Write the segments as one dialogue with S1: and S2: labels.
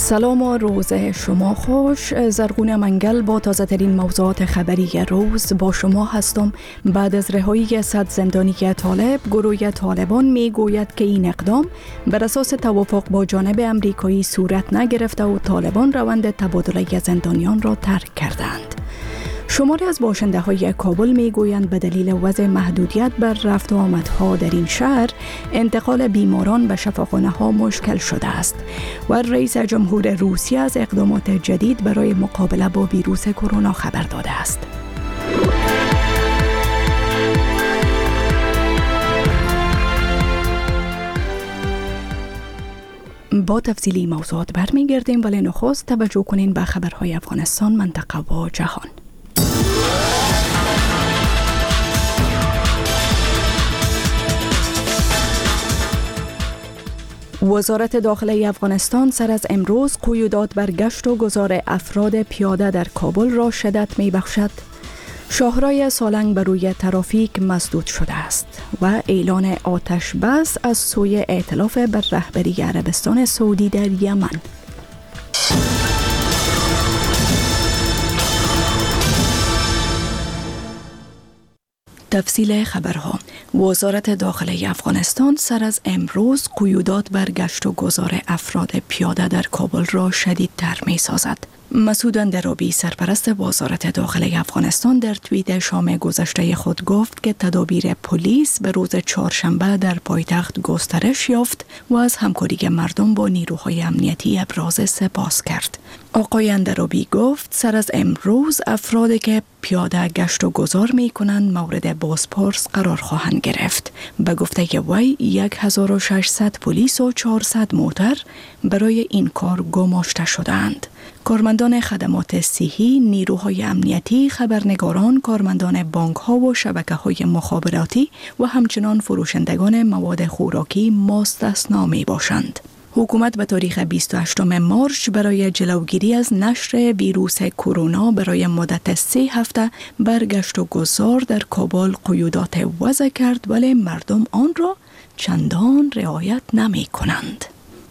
S1: سلام و روز شما خوش. زرغون منگل با تازه ترین موضوعات خبری روز با شما هستم. بعد از رهایی 100 زندانی طالب، گروه طالبان می گوید که این اقدام بر اساس توافق با جانب امریکایی صورت نگرفته و طالبان روند تبادله زندانیان را ترک کردند. شماری از باشنده های کابل می گویند به دلیل وضع محدودیت بر رفت و آمدها در این شهر انتقال بیماران به شفاخانه ها مشکل شده است و رئیس جمهور روسیه از اقدامات جدید برای مقابله با ویروس کرونا خبر داده است. با تفصیلی موضوعات برمیگردیم، ولی نخست توجه کنین به خبرهای افغانستان، منطقه و جهان. وزارت داخلی افغانستان سر از امروز قیودات بر گشت و گذار افراد پیاده در کابل را شدت می بخشد. شاهرای سالنگ بر روی ترافیک مسدود شده است و اعلان آتش بس از سوی ائتلاف بر رهبری عربستان سعودی در یمن. تفصیل خبرها. وزارت داخلی افغانستان سر از امروز قیودات بر گشت و گذار افراد پیاده در کابل را شدیدتر می سازد. مسعود اندرابی سرپرست وزارت داخلی افغانستان در توییت شام گذشته خود گفت که تدابیر پلیس به روز چهارشنبه در پایتخت گسترش یافت و از همکاری مردم با نیروهای امنیتی ابراز سپاس کرد. آقای اندرابی گفت سر از امروز افرادی که پیاده گشت و گذار می کنند مورد بازپرس قرار خواهند گرفت. به گفته وی 1600 پلیس و 400 موتر برای این کار گماشته شدند. کارمندان خدمات صحی، نیروهای امنیتی، خبرنگاران، کارمندان بانک‌ها و شبکه‌های مخابراتی و همچنان فروشندگان مواد خوراکی مستثنا می‌باشند. حکومت به تاریخ 28 مارس برای جلوگیری از نشر ویروس کرونا برای مدت 3 هفته بر گشت و گذار در کابل قیودات وضع کرد، ولی مردم آن را چندان رعایت نمی کنند.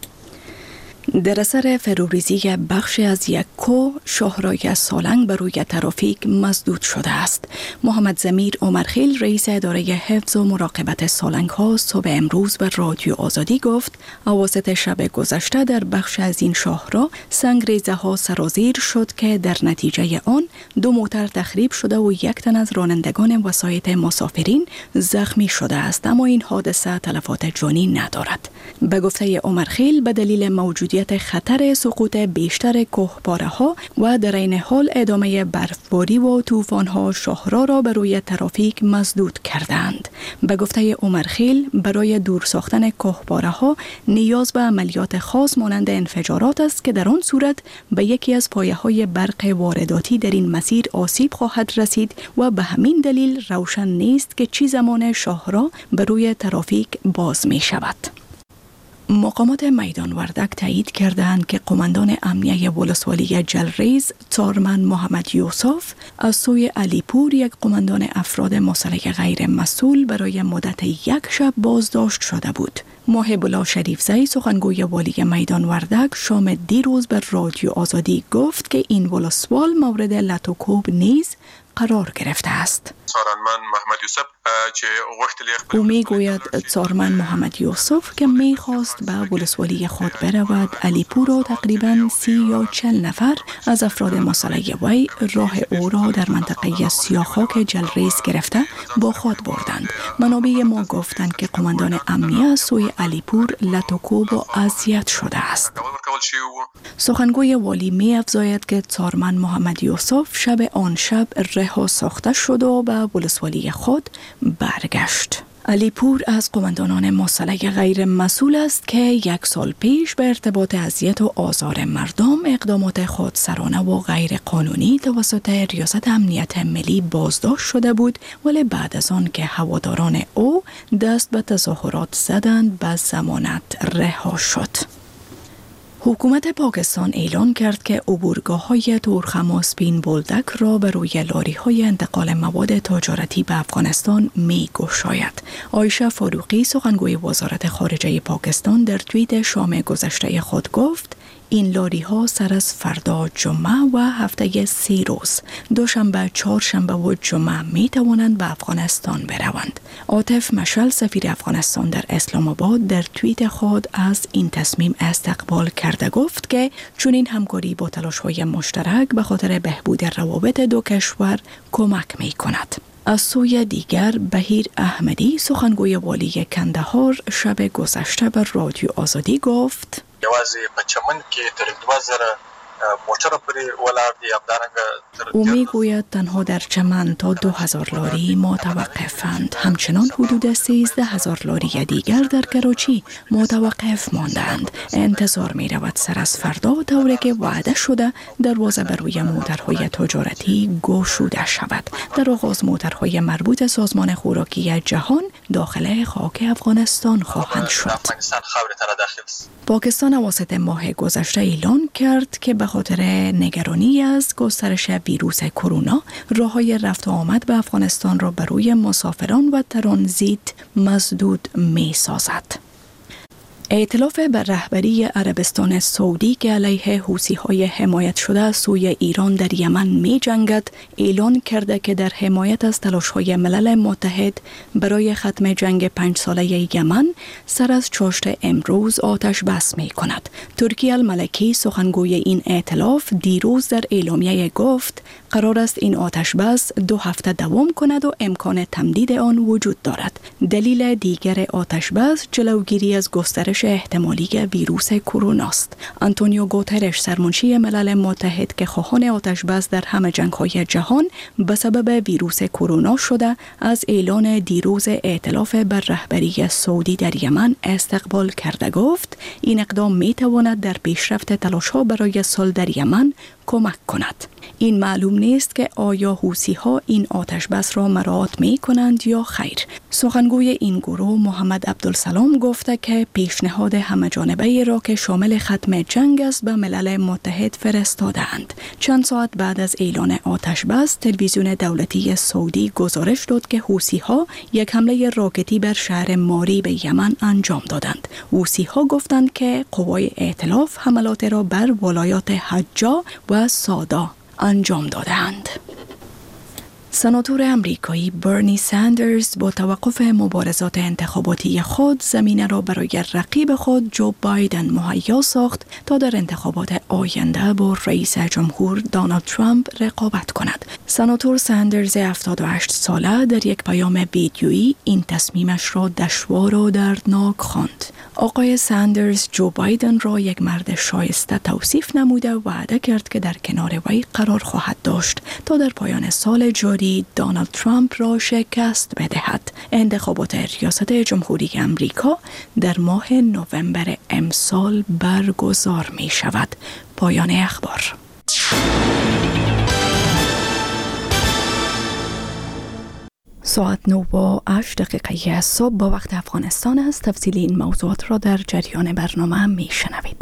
S1: در اثر فروریزی بخش از یک کو، شاهرای سالنگ بر روی ترافیک مسدود شده است. محمد ضمیر عمرخیل رئیس اداره حفظ و مراقبت سالنگ ها صبح امروز به رادیو آزادی گفت اواسط شب گذشته در بخش از این شاهرا سنگریزه ها سرازیر شد که در نتیجه آن 2 موتر تخریب شده و 1 تن از رانندگان وسایط مسافرین زخمی شده است، اما این حادثه تلفات جانی ندارد. به گفته عمرخیل به دلیل موجودیت خطر سقوط بیشتر کوهپاره‌ها و در این حال ادامه برفباری و طوفان‌ها شاهرا را بر روی ترافیک مسدود کردند. به گفته عمرخیل برای دور ساختن کوهپاره‌ها نیاز به عملیات خاص مانند انفجارات است که در آن صورت به یکی از پایه‌های برق وارداتی در این مسیر آسیب خواهد رسید و به همین دلیل روشن نیست که چه زمان شاهرا بر روی ترافیک باز می شود. مقامات میدان وردک تایید کردند که قماندان امنیه ولسوالی جلریز تارمن محمد یوسف از سوی علیپور یک قماندان افراد مسلح غیر مسئول برای مدت 1 شب بازداشت شده بود. محب الله شریفزی سخنگوی والی میدان وردک شام دیروز به رادیو آزادی گفت که این ولسوال مورد لط و کوب نیز قرار گرفته است. او می گوید تارمن محمد یوسف که می خواست به ولسوالی خود برود علیپور و تقریباً 30 یا 40 نفر از افراد مسلح وی راه او را در منطقه سیاخاک جلریز گرفته با خود بردند. منابع ما گفتند که قماندان امنیه از سوی علیپور لط و کوب و اذیت شده است. سخنگوی والی می افزاید که تارمن محمد یوسف شب آن شب رها ساخته شد و به ولسوالی خود برگشت. علیپور از قماندانان مسلح غیر مسئول است که 1 سال پیش به ارتباط اذیت و آزار مردم اقدامات خودسرانه و غیر قانونی توسط ریاست امنیت ملی بازداشت شده بود، ولی بعد از آن که هواداران او دست به تظاهرات زدند به ضمانت رها شد. حکومت پاکستان اعلان کرد که عبورگاه‌های تورخم و سپین بولدک را به روی لاری‌های انتقال مواد تجارتی به افغانستان می‌گشاید. عایشه فاروقی سخنگوی وزارت خارجه پاکستان در توییت شام گذشته خود گفت این لاری ها سر از فردا جمعه و هفته 3 روز دوشنبه، چهارشنبه و جمعه می توانند به افغانستان بروند. عاطف مشعل سفیر افغانستان در اسلام آباد در توییت خود از این تصمیم استقبال کرده گفت که چون این همکاری با تلاش‌های مشترک به خاطر بهبود روابط دو کشور کمک می کند. از سوی دیگر بهیر احمدی سخنگوی والی کندهار شب گذشته بر رادیو آزادی گفت او می گوید تنها در چمن تا 2000 لاری متوقفند. همچنان حدود 13,000 لاری دیگر در کراچی متوقف ماندند. انتظار می رود سر از فردا طوری که وعده شده دروازه بر روی موترهای تجارتی گشوده شود. در آغاز موترهای مربوط سازمان خوراکی جهان داخل خاک افغانستان خواهند شد. پاکستان اواسط ماه گذشته اعلان کرد که به خاطر نگرانی از گسترش ویروس کرونا راه‌های رفت و آمد به افغانستان را برای مسافران و ترانزیت مسدود می‌سازد. ائتلاف بر رهبری عربستان سعودی که علیه حوثی‌های حمایت شده از سوی ایران در یمن می جنگد اعلان کرده که در حمایت از تلاش‌های ملل متحد برای ختم جنگ 5 ساله یمن سر از چاشت امروز آتش بس می کند. ترکی الملکی سخنگوی این ائتلاف دیروز در اعلامیه گفت قرار است این آتش بس 2 هفته دوام کند و امکان تمدید آن وجود دارد. دلیل دیگر آتش بس جلوگیری از گسترش احتمالی ویروس کرونا است. آنتونیو گوترش سرمنشی ملل متحد که خواهان آتش بس در همه جنگ‌های جهان به سبب ویروس کرونا شده از اعلان دیروز ائتلاف بر رهبری سعودی در یمن استقبال کرده گفت این اقدام می‌تواند در پیشرفت تلاش‌ها برای صلح در یمن کمک کند. این معلوم نیست که آیا حوثی‌ها این آتش بس را مراعات می کنند یا خیر. سخنگوی این گروه محمد عبدالسلام گفته که پیشنهاد همه‌جانبه را که شامل ختم جنگ است به ملل متحد فرستادند. چند ساعت بعد از اعلان آتش بس تلویزیون دولتی سعودی گزارش داد که حوثی‌ها یک حمله راکتی بر شهر ماری به یمن انجام دادند. حوثی‌ها گفتند که قوای ائتلاف حملات را بر ولایات حجا و سادا انجام دادند. سناتور امریکایی برنی ساندرز با توقف مبارزات انتخاباتی خود زمینه را برای رقیب خود جو بایدن مهیا ساخت تا در انتخابات آینده با رئیس جمهور دونالد ترامپ رقابت کند. سناتور ساندرز 78 ساله در یک پیام ویدیویی این تصمیمش را دشوار و دردناک خواند. آقای ساندرز جو بایدن را یک مرد شایسته توصیف نموده و وعده کرد که در کنار وی قرار خواهد داشت تا در پایان سال جاری دونالد ترامپ را شکست بدهد. انتخابات ریاست جمهوری امریکا در ماه نوامبر امسال برگزار می شود. پایان اخبار. ساعت 9:08 صبح با وقت افغانستان است. تفصیل این موضوعات را در جریان برنامه می شنوید.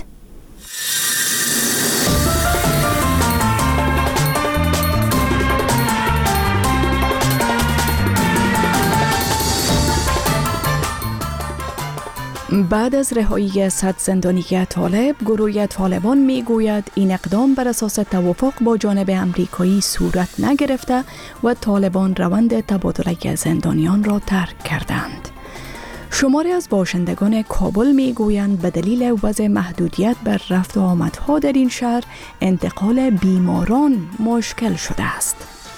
S1: بعد از رهایی 100 زندانی طالب، گروه طالبان می گوید این اقدام بر اساس توافق با جانب امریکایی صورت نگرفته و طالبان روند تبادله زندانیان را ترک کردند. شماری از باشندگان کابل می گویند به دلیل وضع محدودیت بر رفت و آمدها در این شهر انتقال بیماران مشکل شده است.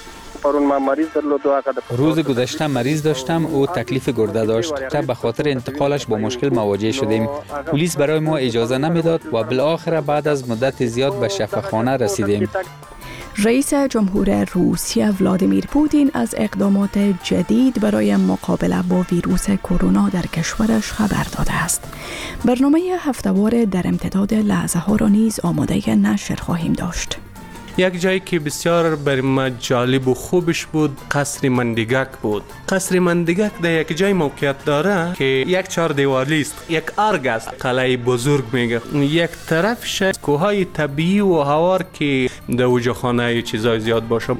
S2: روز گذشته مریض داشتم، او تکلیف گرده داشت تا به خاطر انتقالش با مشکل مواجه شدیم. پلیس برای ما اجازه نمیداد و بالاخره بعد از مدت زیاد به شفاخانه رسیدیم.
S1: رئیس جمهور روسیه ولادیمیر پوتین از اقدامات جدید برای مقابله با ویروس کرونا در کشورش خبر داده است. برنامه هفته‌وار در امتداد لحظه ها را نیز آماده نشر خواهیم داشت.
S3: یک جایی که بسیار برای ما جالب و خوبش بود قصر مندگک بود. قصر مندگک در یک جای موقعیت داره که یک 4 دیوالی است، یک ارگ است، قلعه بزرگ میگه. یک طرفش کوههای طبیعی و هوار که در اوجه خانه چیزای زیاد باشه.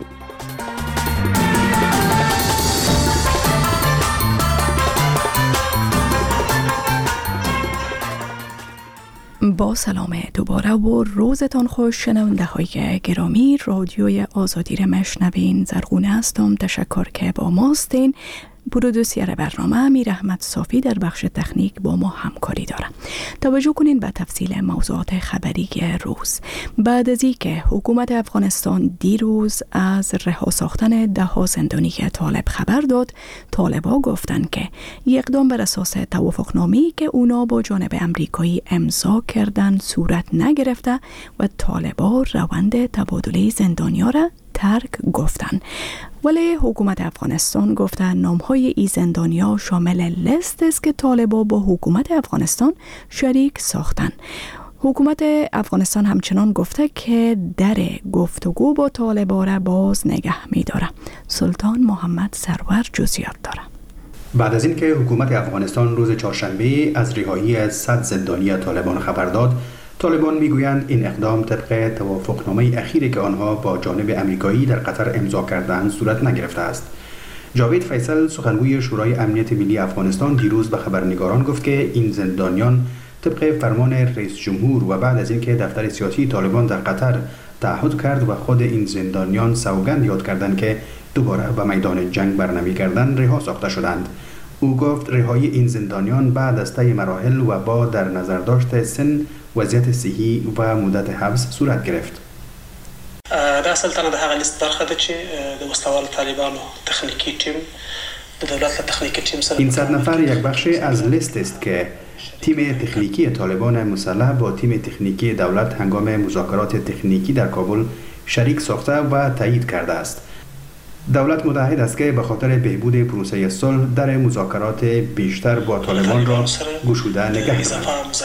S1: با سلام دوباره و روزتان خوش شنونده های گرامی. رادیوی آزادی را مشنوین. زرغونه هستم. تشکر که با ما هستین. پرودوسر برنامه امیر احمد صافی در بخش تکنیک با ما همکاری داره. توجه کنین به تفصیل موضوعات خبری روز. بعد از اینکه حکومت افغانستان دیروز از رها ساختن 10 زندانی طالب خبر داد، طالبا گفتن که اقدام بر اساس توافقنامه‌ای که اونا با جانب امریکایی امضا کردن صورت نگرفته و طالبا روند تبادله زندانیان را ترک گفتن. ولی حکومت افغانستان گفته نامهای ای زندانیا شامل لیست است که طالبا با حکومت افغانستان شریک ساختن. حکومت افغانستان همچنان گفته که در گفتگو با طالبا را باز نگه می داره. سلطان محمد سرور جزئیات داره.
S4: بعد از اینکه حکومت افغانستان روز چهارشنبه از رهایی از 100 زندانی طالبان خبر داد، طالبان میگویند این اقدام طبق توافقنامه اخیری که آنها با جانب امریکایی در قطر امضا کردند صورت نگرفته است. جاوید فیصل سخنگوی شورای امنیت ملی افغانستان دیروز به خبرنگاران گفت که این زندانیان طبق فرمان رئیس جمهور و بعد از اینکه دفتر سیاسی طالبان در قطر تعهد کرد و خود این زندانیان سوگند یاد کردند که دوباره به میدان جنگ برنمیگردند، رها ساخته شدند. او گفت رهایی این زندانیان بعد از طی مراحل و با در نظر داشت سن، وضعیت صحی و مدت حبس صورت گرفت.
S5: دا اصلا د هغه لیست برخه ده چې د وسلوال طالبانو تخنیکی تیم د دولت تخنیکی تیم سره
S4: این 100 نفر یک بخش از لیست است که تیم تکنیکی طالبان مسلح با تیم تکنیکی دولت هنگام مذاکرات تکنیکی در کابل شریک ساخته و تایید کرده است. دولت متحد است که به خاطر بهبود پروسه صلح در مذاکرات بیشتر با طالبان را گشوده نگه دارد.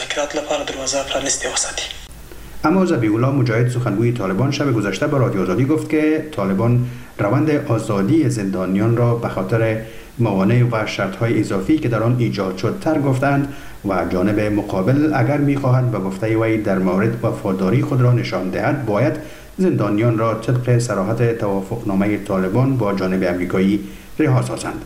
S4: اما ذبیح‌الله مجاهد سخنگوی طالبان شب گذشته به رادیو آزادی گفت که طالبان روند آزادی زندانیان را به خاطر موانع و شرط‌های اضافی که در آن ایجاد شد تر گفتند و جانب مقابل اگر می‌خواهد به گفته وی در مورد وفاداری خود را نشان دهد باید زندانیان را طبق صراحت توافقنامه طالبان با جانب امریکایی رها سازند.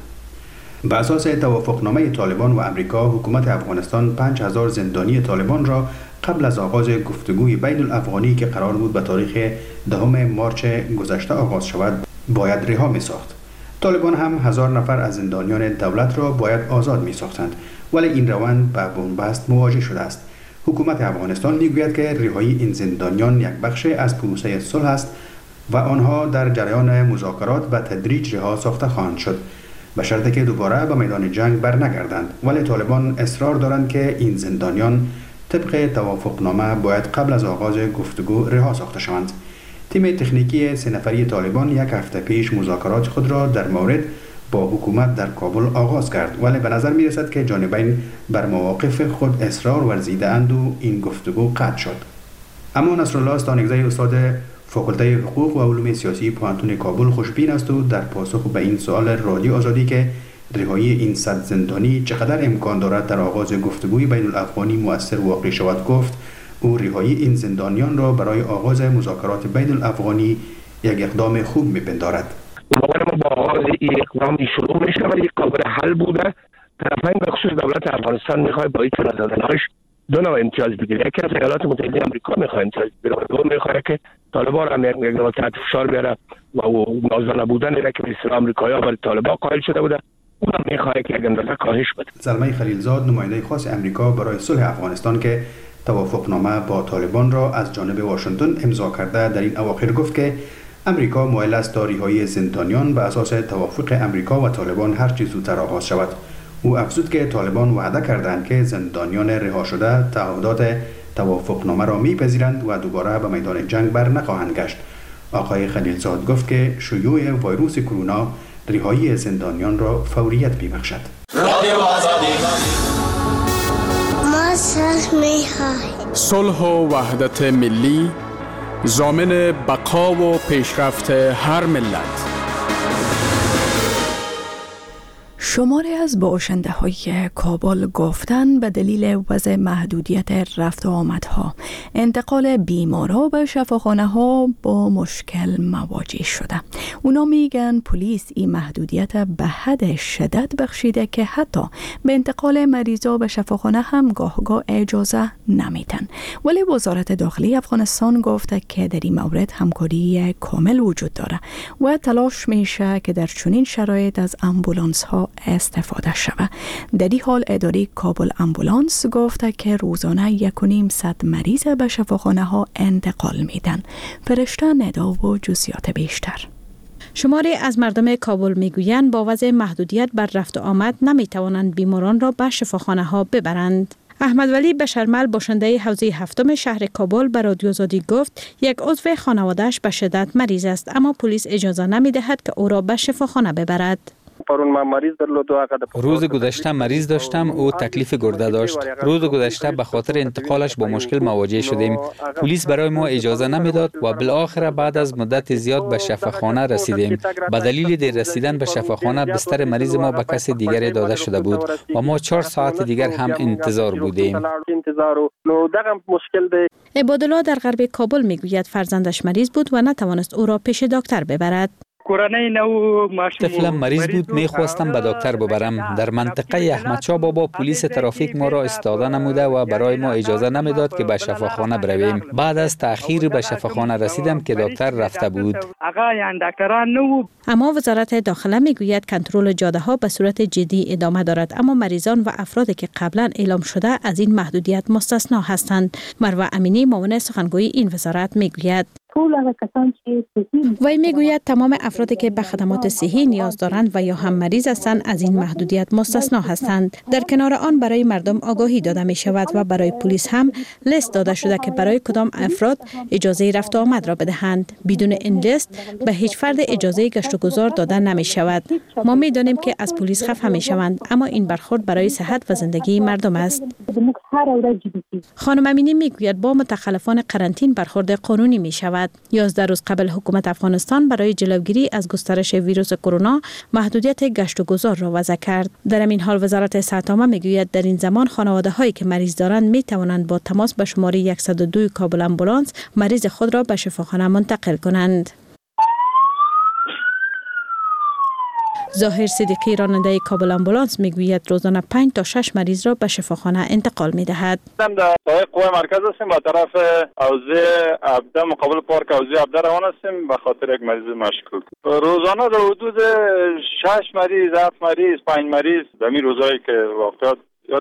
S4: به اساس توافقنامه طالبان و امریکا، حکومت افغانستان 5000 زندانی طالبان را قبل از آغاز گفتگوی بین الافغانی که قرار بود به تاریخ 10 مارچ گذشته آغاز شود باید رها می ساخت. طالبان هم 1000 نفر از زندانیان دولت را باید آزاد می ساختند، ولی این روند با بنبست مواجه شده است. حکومت افغانستان میگوید که رهایی این زندانیان یک بخش از پروسه صلح است و آنها در جریان مذاکرات به تدریج رها ساخته خواهند شد به شرطی که دوباره به میدان جنگ برنگردند. ولی طالبان اصرار دارند که این زندانیان طبق توافقنامه باید قبل از آغاز گفتگو رها ساخته شوند. تیم تکنیکی 3 نفری طالبان یک هفته پیش مذاکرات خود را در مورد با حکومت در کابل آغاز کرد، ولی به نظر می رسد که جانبین بر مواقف خود اصرار ورزیدند و این گفتگو قطع شد. اما نصرالله استانگزی استاد فاکولته حقوق و علوم سیاسی پوهنتون کابل خوشبین است و در پاسخ به این سوال رادیو آزادی که رهایی این 100 زندانی چقدر امکان دارد در آغاز گفتگوی بین الافغانی مؤثر واقع شود گفت او رهایی این زندانیان را برای آغاز مذاکرات بین الافغانی یک اقدام خوب می‌پندارد.
S6: باور ما با آغاز این اقدامی شروع میشه ولی قابل حل بوده. طرفین به خصوص دولت افغانستان میخواد با این تنازل‌هاش دو نوع امتیاز بگیره. یکی از ایالات متحده آمریکا میخواد امتیاز بگیره، دو میخواد که طالبان را یک نوع تحت فشار بیاره و نازنده بودن را که به اصطلاح آمریکایی‌ها برای طالبان قائل شده بوده اونم میخواد که یک اندازه کاهش بده.
S4: زلمه خلیلزاد نماینده خاص امریکا برای صلح افغانستان که توافقنامه با طالبان را از جانب واشنگتن امضا کرده در این اواخر گفت که امریکا مایل است تا رهایی زندانیان به اساس توافق امریکا و طالبان هر چه زودتر آغاز شود. او افزود که طالبان وعده کردند که زندانیان رها شده تعهدات توافقنامه را میپذیرند و دوباره به میدان جنگ بر نخواهند گشت. آقای خلیلزاد گفت که شیوع ویروس کرونا رهایی زندانیان را فوریت میبخشد.
S7: صلح و وحدت ملی ضامن بقا و پیشرفت هر ملت.
S1: شماری از باشنده های کابل گفتن به دلیل وضع محدودیت رفت و آمدها انتقال بیمارا به شفاخانه ها با مشکل مواجه شده. اونا میگن پلیس این محدودیت به حد شدت بخشیده که حتی به انتقال مریضا به شفاخانه هم گاه اجازه نمیدن. ولی وزارت داخلی افغانستان گفته که در این مورد همکاری کامل وجود داره و تلاش میشه که در چنین شرایط از امبولانس ها استفاده شود. در این حال اداره کابل امبولانس گفته که روزانه 1.5 مریض به شفاخانه ها انتقال میدن. فرشته ندا و جزئیات بیشتر.
S8: شماری از مردم کابل میگویند با وضع محدودیت بر رفت و آمد نمیتوانند بیماران را به شفاخانه ها ببرند. احمد ولی بشرمل باشنده حوزه 7 شهر کابل به رادیو آزادی گفت یک عضو خانواده‌اش به شدت مریض است اما پلیس اجازه نمیدهد که او را به شفاخانه ببرد.
S2: روز گذشته مریض داشتم، او تکلیف گرده داشت. روز گذشته به خاطر انتقالش با مشکل مواجه شدیم. پلیس برای ما اجازه نمیداد و بالاخره بعد از مدت زیاد به شفاخانه رسیدیم. به دلیل دیر رسیدن به شفاخانه بستر مریض ما به کسی دیگری داده شده بود و ما 4 ساعت دیگر هم انتظار بودیم.
S8: عبادالله در غرب کابل میگوید فرزندش مریض بود و نتوانست او را پیش دکتر ببرد.
S2: طفلم مریض بود، میخواستم به دکتر ببرم. در منطقه احمدشاه بابا پلیس ترافیک ما را استاده نموده و برای ما اجازه نمیداد که به شفاخانه برویم. بعد از تأخیر به شفاخانه رسیدم که دکتر رفته بود.
S8: اما وزارت داخله میگوید کنترل جاده ها به صورت جدی ادامه دارد اما مریضان و افرادی که قبلا اعلام شده از این محدودیت مستثنا هستند. مروه امینی معاون سخنگوی این وزارت میگوید وی میگوید تمام افرادی که به خدمات صحی نیاز دارند و یا هم مریض هستند از این محدودیت مستثنا هستند. در کنار آن برای مردم آگاهی داده می شود و برای پلیس هم لیست داده شده که برای کدام افراد اجازه رفت و آمد را بدهند. بدون این لیست به هیچ فرد اجازه گشت و گذار داده نمی شود. ما می دانیم که از پلیس خفه می شوند اما این برخورد برای صحت و زندگی مردم است. خانم امینی میگوید با متخلفان قرنطین برخورد قانونی می شود. 11 روز قبل حکومت افغانستان برای جلوگیری از گسترش ویروس کرونا محدودیت گشت و گذار را وضع کرد. در این حال وزارت صحت عامه میگوید در این زمان خانواده هایی که مریض دارند می توانند با تماس به شماره 102 کابل امبولانس مریض خود را به شفاخانه منتقل کنند. ظاهر صدیقی راننده کابل امبولانس میگوید روزانه 5 تا 6 مریض را به شفاخانه انتقال میدهد.
S9: در قوه مرکز هستیم با طرف حوزه عبده مقابل پارک حوزه عبده روان هستیم به خاطر یک مریض مشکوک. روزانه در حدود 6 مریض، 7 مریض، 5 مریض در این روزایی که واقعات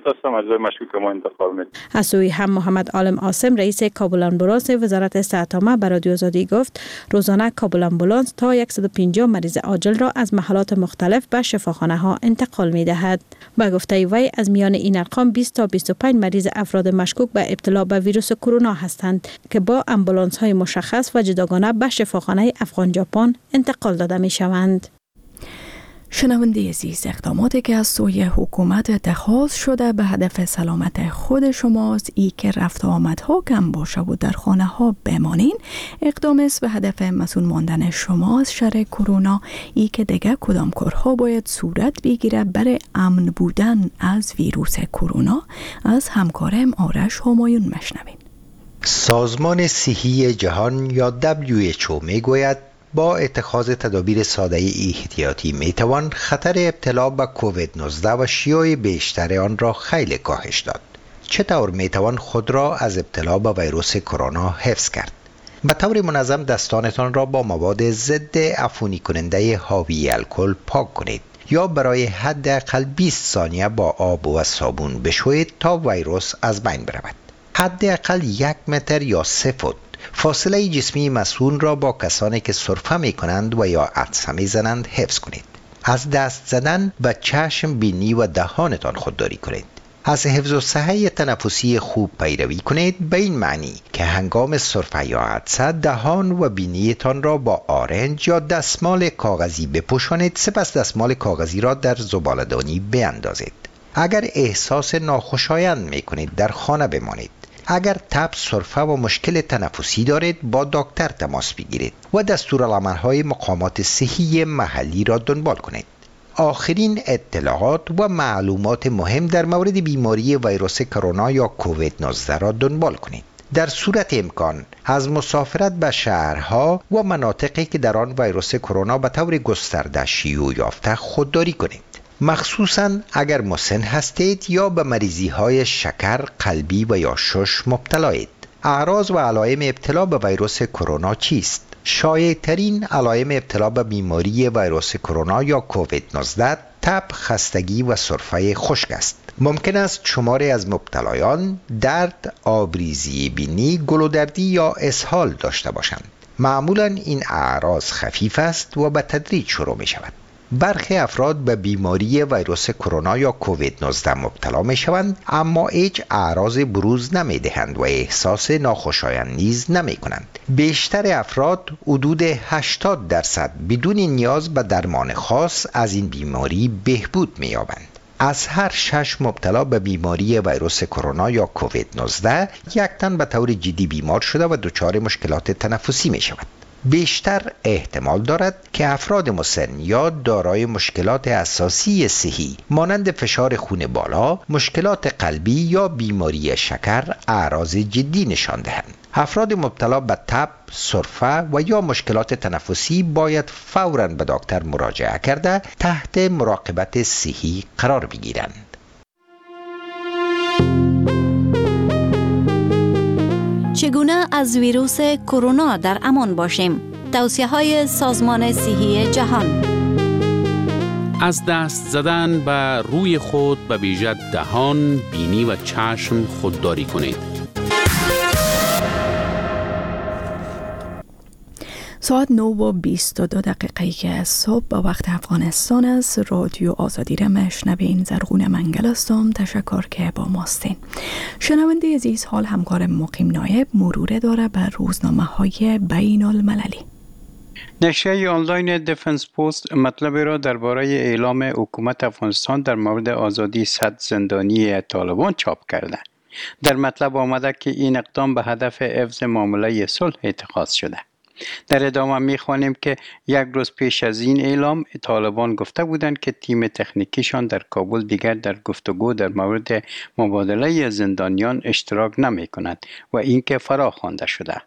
S8: از سوی هم محمد عالم عاصم رئیس کابل امبولانس وزارت صحت عامه به رادیو آزادی گفت روزانه کابل امبولانس تا 150 مریض عاجل را از محلات مختلف به شفاخانه ها انتقال می دهد. به گفته وی از میان این ارقام 20 تا 25 مریض افراد مشکوک به ابتلا به ویروس کرونا هستند که با امبولانس های مشخص و جداگانه به شفاخانه افغان ژاپن انتقال داده می شوند.
S1: شنونده عزیز، اقداماتی که از سوی حکومت اتخاذ شده به هدف سلامت خود شماست. ای که رفت و آمدها کم باشه و در خانه ها بمانین. اقدام است به هدف مسئول ماندن شما از شر کرونا. ای که دیگه کدام کارها باید صورت بگیره برای امن بودن از ویروس کرونا. از همکارم آرش همایون مشنوین.
S10: سازمان صحی جهان یا WHO میگوید با اتخاذ تدابیر ساده احتیاطی میتوان خطر ابتلا به کووید 19 و شیوع بیشتر آن را خیلی کاهش داد. چطور میتوان خود را از ابتلا به ویروس کرونا حفظ کرد؟ به طور منظم دستانتان را با مواد ضد عفونی کننده حاوی الکل پاک کنید یا برای حداقل 20 ثانیه با آب و صابون بشویید تا ویروس از بین برود. حداقل 1 متر یا 3 فوت فاصله جسمی مسئول را با کسانی که سرفه می کنند و یا عطسه می زنند حفظ کنید. از دست زدن به چشم، بینی و دهانتان خودداری کنید. از حفظ و صحه تنفسی خوب پیروی کنید به این معنی که هنگام سرفه یا عطسه دهان و بینیتان را با آرنج یا دستمال کاغذی بپوشانید، سپس دستمال کاغذی را در زباله‌دانی بیندازید. اگر احساس ناخوشایند می کنید در خانه بمانید. اگر تب، سرفه و مشکل تنفسی دارید با دکتر تماس بگیرید و دستورالعمل‌های مقامات صحی محلی را دنبال کنید. آخرین اطلاعات و معلومات مهم در مورد بیماری ویروس کرونا یا کووید 19 را دنبال کنید. در صورت امکان از مسافرت به شهرها و مناطقی که در آن ویروس کرونا به طور گسترده شیوع یافته خودداری کنید، مخصوصاً اگر مسن هستید یا به مریضی‌های شکر، قلبی و یا شش مبتلایید. اعراض و علائم ابتلا به ویروس کرونا چیست؟ شایع‌ترین علائم ابتلا به بیماری ویروس کرونا یا کووید 19 تب، خستگی و سرفه خشک است. ممکن است شماری از مبتلایان درد، آبریزی بینی، گلودردی یا اسهال داشته باشند. معمولاً این اعراض خفیف است و به تدریج شروع می شود. برخی افراد به بیماری ویروس کرونا یا کووید 19 مبتلا می شوند اما هیچ اعراض بروز نمی دهند و احساس ناخوشایند نیز نمی کنند. بیشتر افراد حدود 80% بدون نیاز به درمان خاص از این بیماری بهبود می یابند. از هر 6 مبتلا به بیماری ویروس کرونا یا کووید 19 یک تن به طور جدی بیمار شده و دچار مشکلات تنفسی می شود. بیشتر احتمال دارد که افراد مسن یا دارای مشکلات اساسی صحی مانند فشار خون بالا، مشکلات قلبی یا بیماری شکر اعراض جدی نشان دهند. افراد مبتلا به تب، سرفه و یا مشکلات تنفسی باید فوراً به دکتر مراجعه کرده تحت مراقبت صحی قرار بگیرند.
S11: چگونه از ویروس کرونا در امان باشیم؟ توصیه‌های سازمان صحی جهان.
S12: از دست زدن به روی خود به ویژه دهان، بینی و چشم خودداری کنید.
S1: ساعت 9:22 که صبح به وقت افغانستان است. رادیو آزادی را میشنوین. زرغون منگل هستم. تشکر که با ماستین. شنونده عزیز، حال همکار مقیم نایب مرور داره بر روزنامه‌های بین المللی.
S2: نشریه آنلاین دفنس پست مطلب را درباره اعلام حکومت افغانستان در مورد آزادی 100 زندانی طالبان چاپ کرده. در مطلب آمده که این اقدام به هدف حفظ معامله صلح اتخاذ شده. در ادامه می‌خوانیم که یک روز پیش از این اعلام طالبان گفته بودند که تیم تکنیکیشان در کابل دیگر در گفتگو در مورد مبادله زندانیان اشتراک نمی‌کند و اینکه فرا خوانده شده.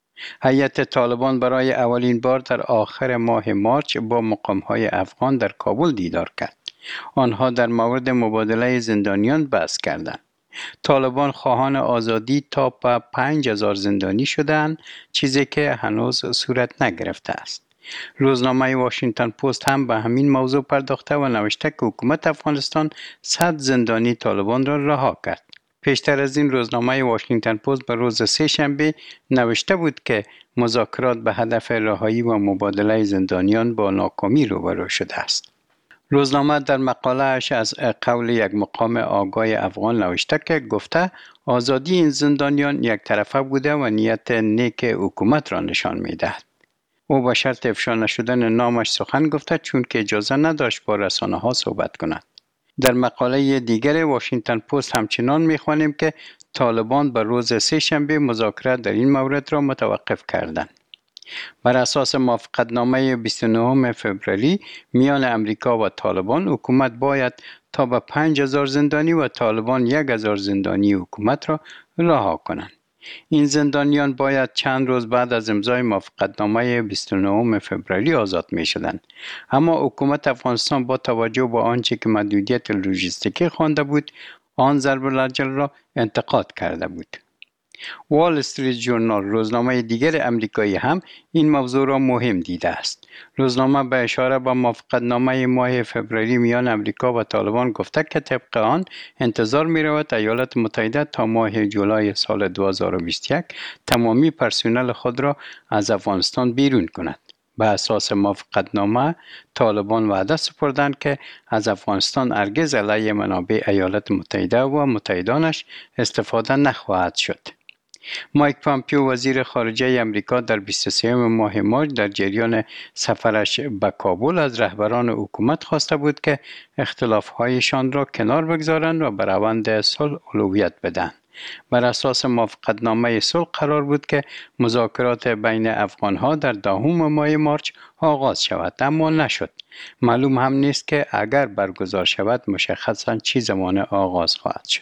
S2: هیئت طالبان برای اولین بار در آخر ماه مارچ با مقام‌های افغان در کابل دیدار کرد. آنها در مورد مبادله زندانیان بحث کردند. طالبان خواهان آزادی تا به 5000 زندانی شدند، چیزی که هنوز صورت نگرفته است. روزنامه واشنگتن پست هم به همین موضوع پرداخته و نوشته که حکومت افغانستان 100 زندانی طالبان را رها کرد. پیشتر از این روزنامه واشنگتن پست به روز سه‌شنبه نوشته بود که مذاکرات به هدف رهایی و مبادله زندانیان با ناکامی روبرو شده است. روزنامه در مقاله‌اش از قول یک مقام آگاه افغان نوشته که گفته آزادی این زندانیان یک طرفه بوده و نیت نیک حکومت را نشان می‌دهد. او با شرط افشا نشدن نامش سخن گفته چون که اجازه نداشت با رسانه‌ها صحبت کند. در مقاله دیگر واشنگتن پست همچنان می‌خوانیم که طالبان به روز سه‌شنبه مذاکرات در این مورد را متوقف کردند. بر اساس موافقتنامه 29 فوریه میان امریکا و طالبان، حکومت باید تا به 5000 زندانی و طالبان 1000 زندانی حکومت را رها کنند. این زندانیان باید چند روز بعد از امضای موافقتنامه 29 فوریه آزاد می شدند. اما حکومت افغانستان با توجه به آنچه که محدودیت لوجستیکی خوانده بود، آن ضرب العجل را انتقاد کرده بود. وال استریت ژورنال، روزنامه دیگر امریکایی، هم این موضوع را مهم دیده است. روزنامه به اشاره به موافقتنامه ماه فوریه میان امریکا و طالبان گفته که طبق آن انتظار می رود ایالات متحده تا ماه جولای سال 2021 تمامی پرسنل خود را از افغانستان بیرون کند. به اساس موافقتنامه طالبان وعده سپردند که از افغانستان هرگز علیه منابع ایالات متحده و متحدانش استفاده نخواهد شد. مایک پامپیو، وزیر خارجه امریکا، در 23 ماه مارچ در جریان سفرش به کابل از رهبران حکومت خواسته بود که اختلاف‌هایشان را کنار بگذارند و به روند صلح اولویت بدهند.
S13: بر اساس موافقتنامه صلح قرار بود که مذاکرات بین افغانها در 10 ماه مارچ آغاز شود، اما نشد. معلوم هم نیست که اگر برگزار شود مشخصاً چه زمان آغاز خواهد شد.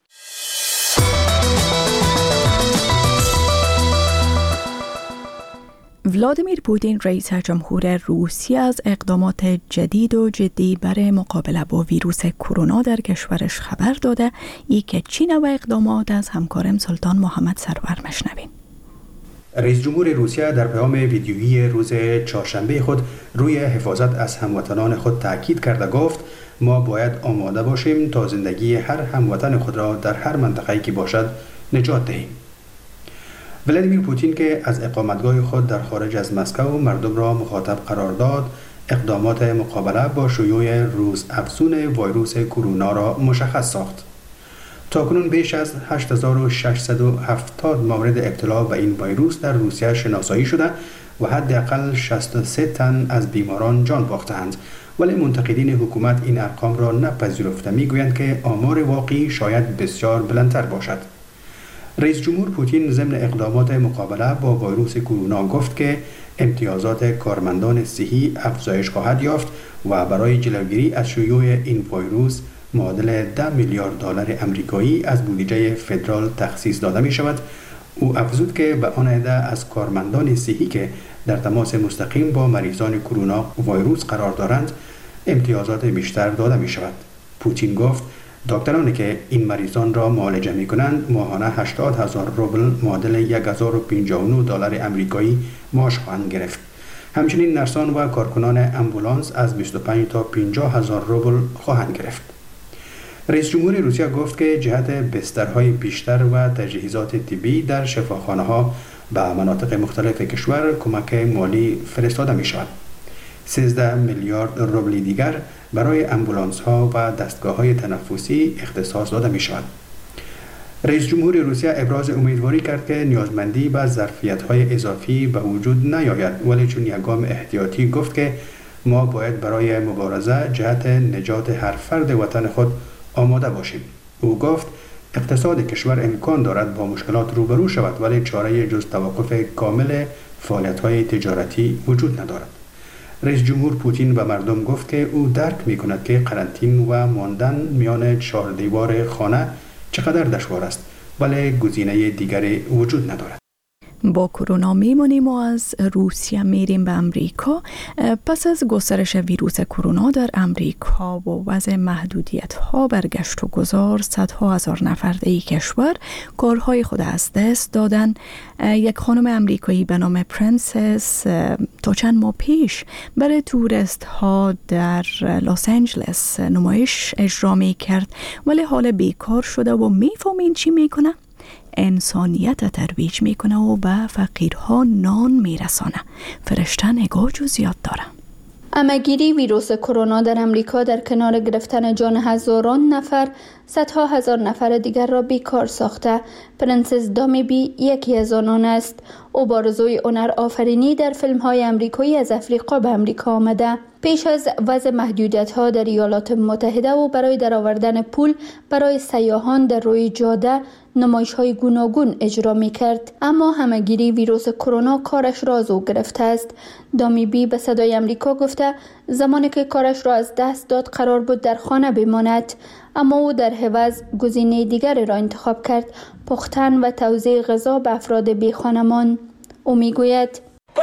S1: ولادیمیر پوتین رئیس جمهور روسیه از اقدامات جدید و جدی برای مقابله با ویروس کرونا در کشورش خبر داده. ای که چی نوع اقدامات از همکارم سلطان محمد سرور مشنویم.
S4: رئیس جمهور روسیه در پیام ویدیویی روز چهارشنبه خود روی حفاظت از هموطنان خود تاکید کرده گفت ما باید آماده باشیم تا زندگی هر هموطن خود را در هر منطقه‌ای که باشد نجات دهیم. ولادیمیر پوتین که از اقامتگاه خود در خارج از مسکو مردم را مخاطب قرار داد، اقدامات مقابله با شیوع روزافزون ویروس کرونا را مشخص ساخت. تاکنون بیش از 8670 مورد ابتلا به این ویروس در روسیه شناسایی شده و حداقل 63 تن از بیماران جان باختند، ولی منتقدین حکومت این ارقام را نپذیرفته میگویند که آمار واقعی شاید بسیار بلندتر باشد. رئیس جمهور پوتین ضمن اقدامات مقابله با ویروس کرونا گفت که امتیازات کارمندان صحی افزایش خواهد یافت و برای جلوگیری از شیوع این ویروس معادل 10 میلیارد دلار آمریکایی از بودجه فدرال تخصیص داده می شود. او افزود که به آن عده از کارمندان صحی که در تماس مستقیم با مریضان کرونا ویروس قرار دارند امتیازات بیشتر داده می شود. پوتین گفت دکترانی که این مریضان را معالجه می کنند ماهانه 80,000 روبل معادل 1059 دلار آمریکایی معاش خواهند گرفت. همچنین نرسان و کارکنان امبولانس از 25 تا 50,000 روبل خواهند گرفت. رئیس جمهور روسیه گفت که جهت بسترهای بیشتر و تجهیزات طبی در شفاخانه‌ها به مناطق مختلف کشور کمک مالی فرستاده می شود. 13 میلیارد روبل دیگر برای امبولانس ها و دستگاه های تنفسی اختصاص داده می شود. رئیس جمهور روسیه ابراز امیدواری کرد که نیازمندی به ظرفیت های اضافی به وجود نیاید، ولی چون یک گام احتیاطی گفت که ما باید برای مبارزه جهت نجات هر فرد وطن خود آماده باشیم. او گفت اقتصاد کشور امکان دارد با مشکلات روبرو شود، ولی چاره جز توقف کامل فعالیت های تجارتی وجود ندارد. رئیس جمهور پوتین به مردم گفت که او درک می کند که قرنطین و ماندن میان 4 دیوار خانه چقدر دشوار است، ولی گزینه دیگری وجود ندارد.
S1: با کرونا میمونیم و از روسیه میریم به امریکا. پس از گسترش ویروس کرونا در امریکا و وضع محدودیت ها بر گشت و گذار، صدها هزار نفر در این کشور کارهای خود از دست دادن. یک خانم امریکایی به نام پرنسس تا چند ماه پیش برای توریست ها در لس آنجلس نمایش اجرا می کرد، ولی حال بیکار شده و میفهمین چی میکنه؟ انسانیت ترویج میکنه و به فقیرها نان میرسانه. فرشته نگاه جزئیات داره.
S14: همه‌گیری ویروس کرونا در امریکا در کنار گرفتن جان هزاران نفر، صدها هزار نفر دیگر را بیکار ساخته. پرنسس دامیبی یکی از آنان است. او با آرزوی هنر آفرینی در فیلم‌های امریکایی از افریقا به امریکا آمده. پیش از وضع محدودیت‌ها در ایالات متحده و برای درآوردن پول برای سیاحان در روی جاده نمایش‌های گوناگون اجرا می‌کرد، اما همه‌گیری ویروس کرونا کارش را از او گرفته است. دامیبی به صدای امریکا گفته زمانی که کارش را از دست داد قرار بود در خانه بماند، اما او در عوض گزینه دیگری را انتخاب کرد: پختن و توزیع غذا به افراد بی‌خانمان. او میگوید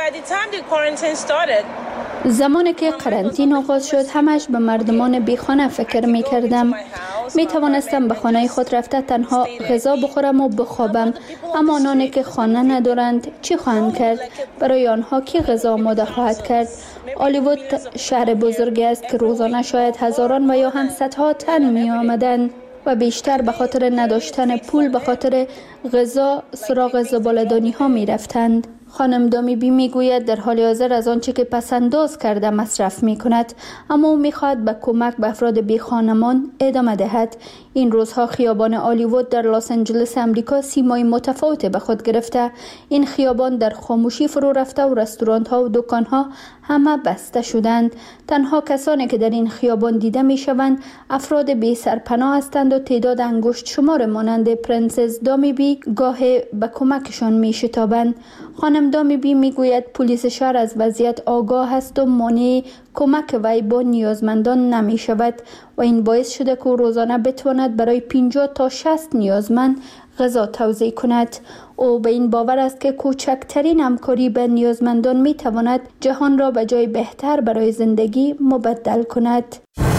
S14: زمانی که قرنطینه آغاز شد همش به مردمان بیخانه فکر می کردم. می توانستم به خانه خود رفته تنها غذا بخورم و بخوابم، اما آنانی که خانه ندارند چی خواهند کرد؟ برای آنها کی غذا آماده خواهد کرد؟ هالیوود شهر بزرگی است که روزانه شاید هزاران و یا هم صدها تن می آمدند و بیشتر به خاطر نداشتن پول به خاطر غذا سراغ زباله‌دانی ها می رفتند. خانم دامیبی می گوید در حال حاضر از آنچه که پسنداز کرده مصرف می کند، اما او می خواهد به کمک به افراد بی خانمان ادامه دهد. این روزها خیابان هالیوود در لس آنجلس امریکا سیمای متفاوت به خود گرفته. این خیابان در خاموشی فرو رفته و رستوران ها و دکان ها همه بسته شدند. تنها کسانی که در این خیابان دیده می شوند افراد بی سرپناه هستند و تعداد انگشت شمار مانند پرنسس دامی بی گاهی به کمکشان می شتابند. خانم دامی بی می گوید پلیس شهر از وضعیت آگاه است و مانع کمک وی با نیازمندان نمی شود و این باعث شده که روزانه بتواند برای 50 تا 60 نیازمند غذا توزیع کند. او به این باور است که کوچکترین همکاری به نیازمندان می تواند جهان را به جای بهتر برای زندگی مبدل کند.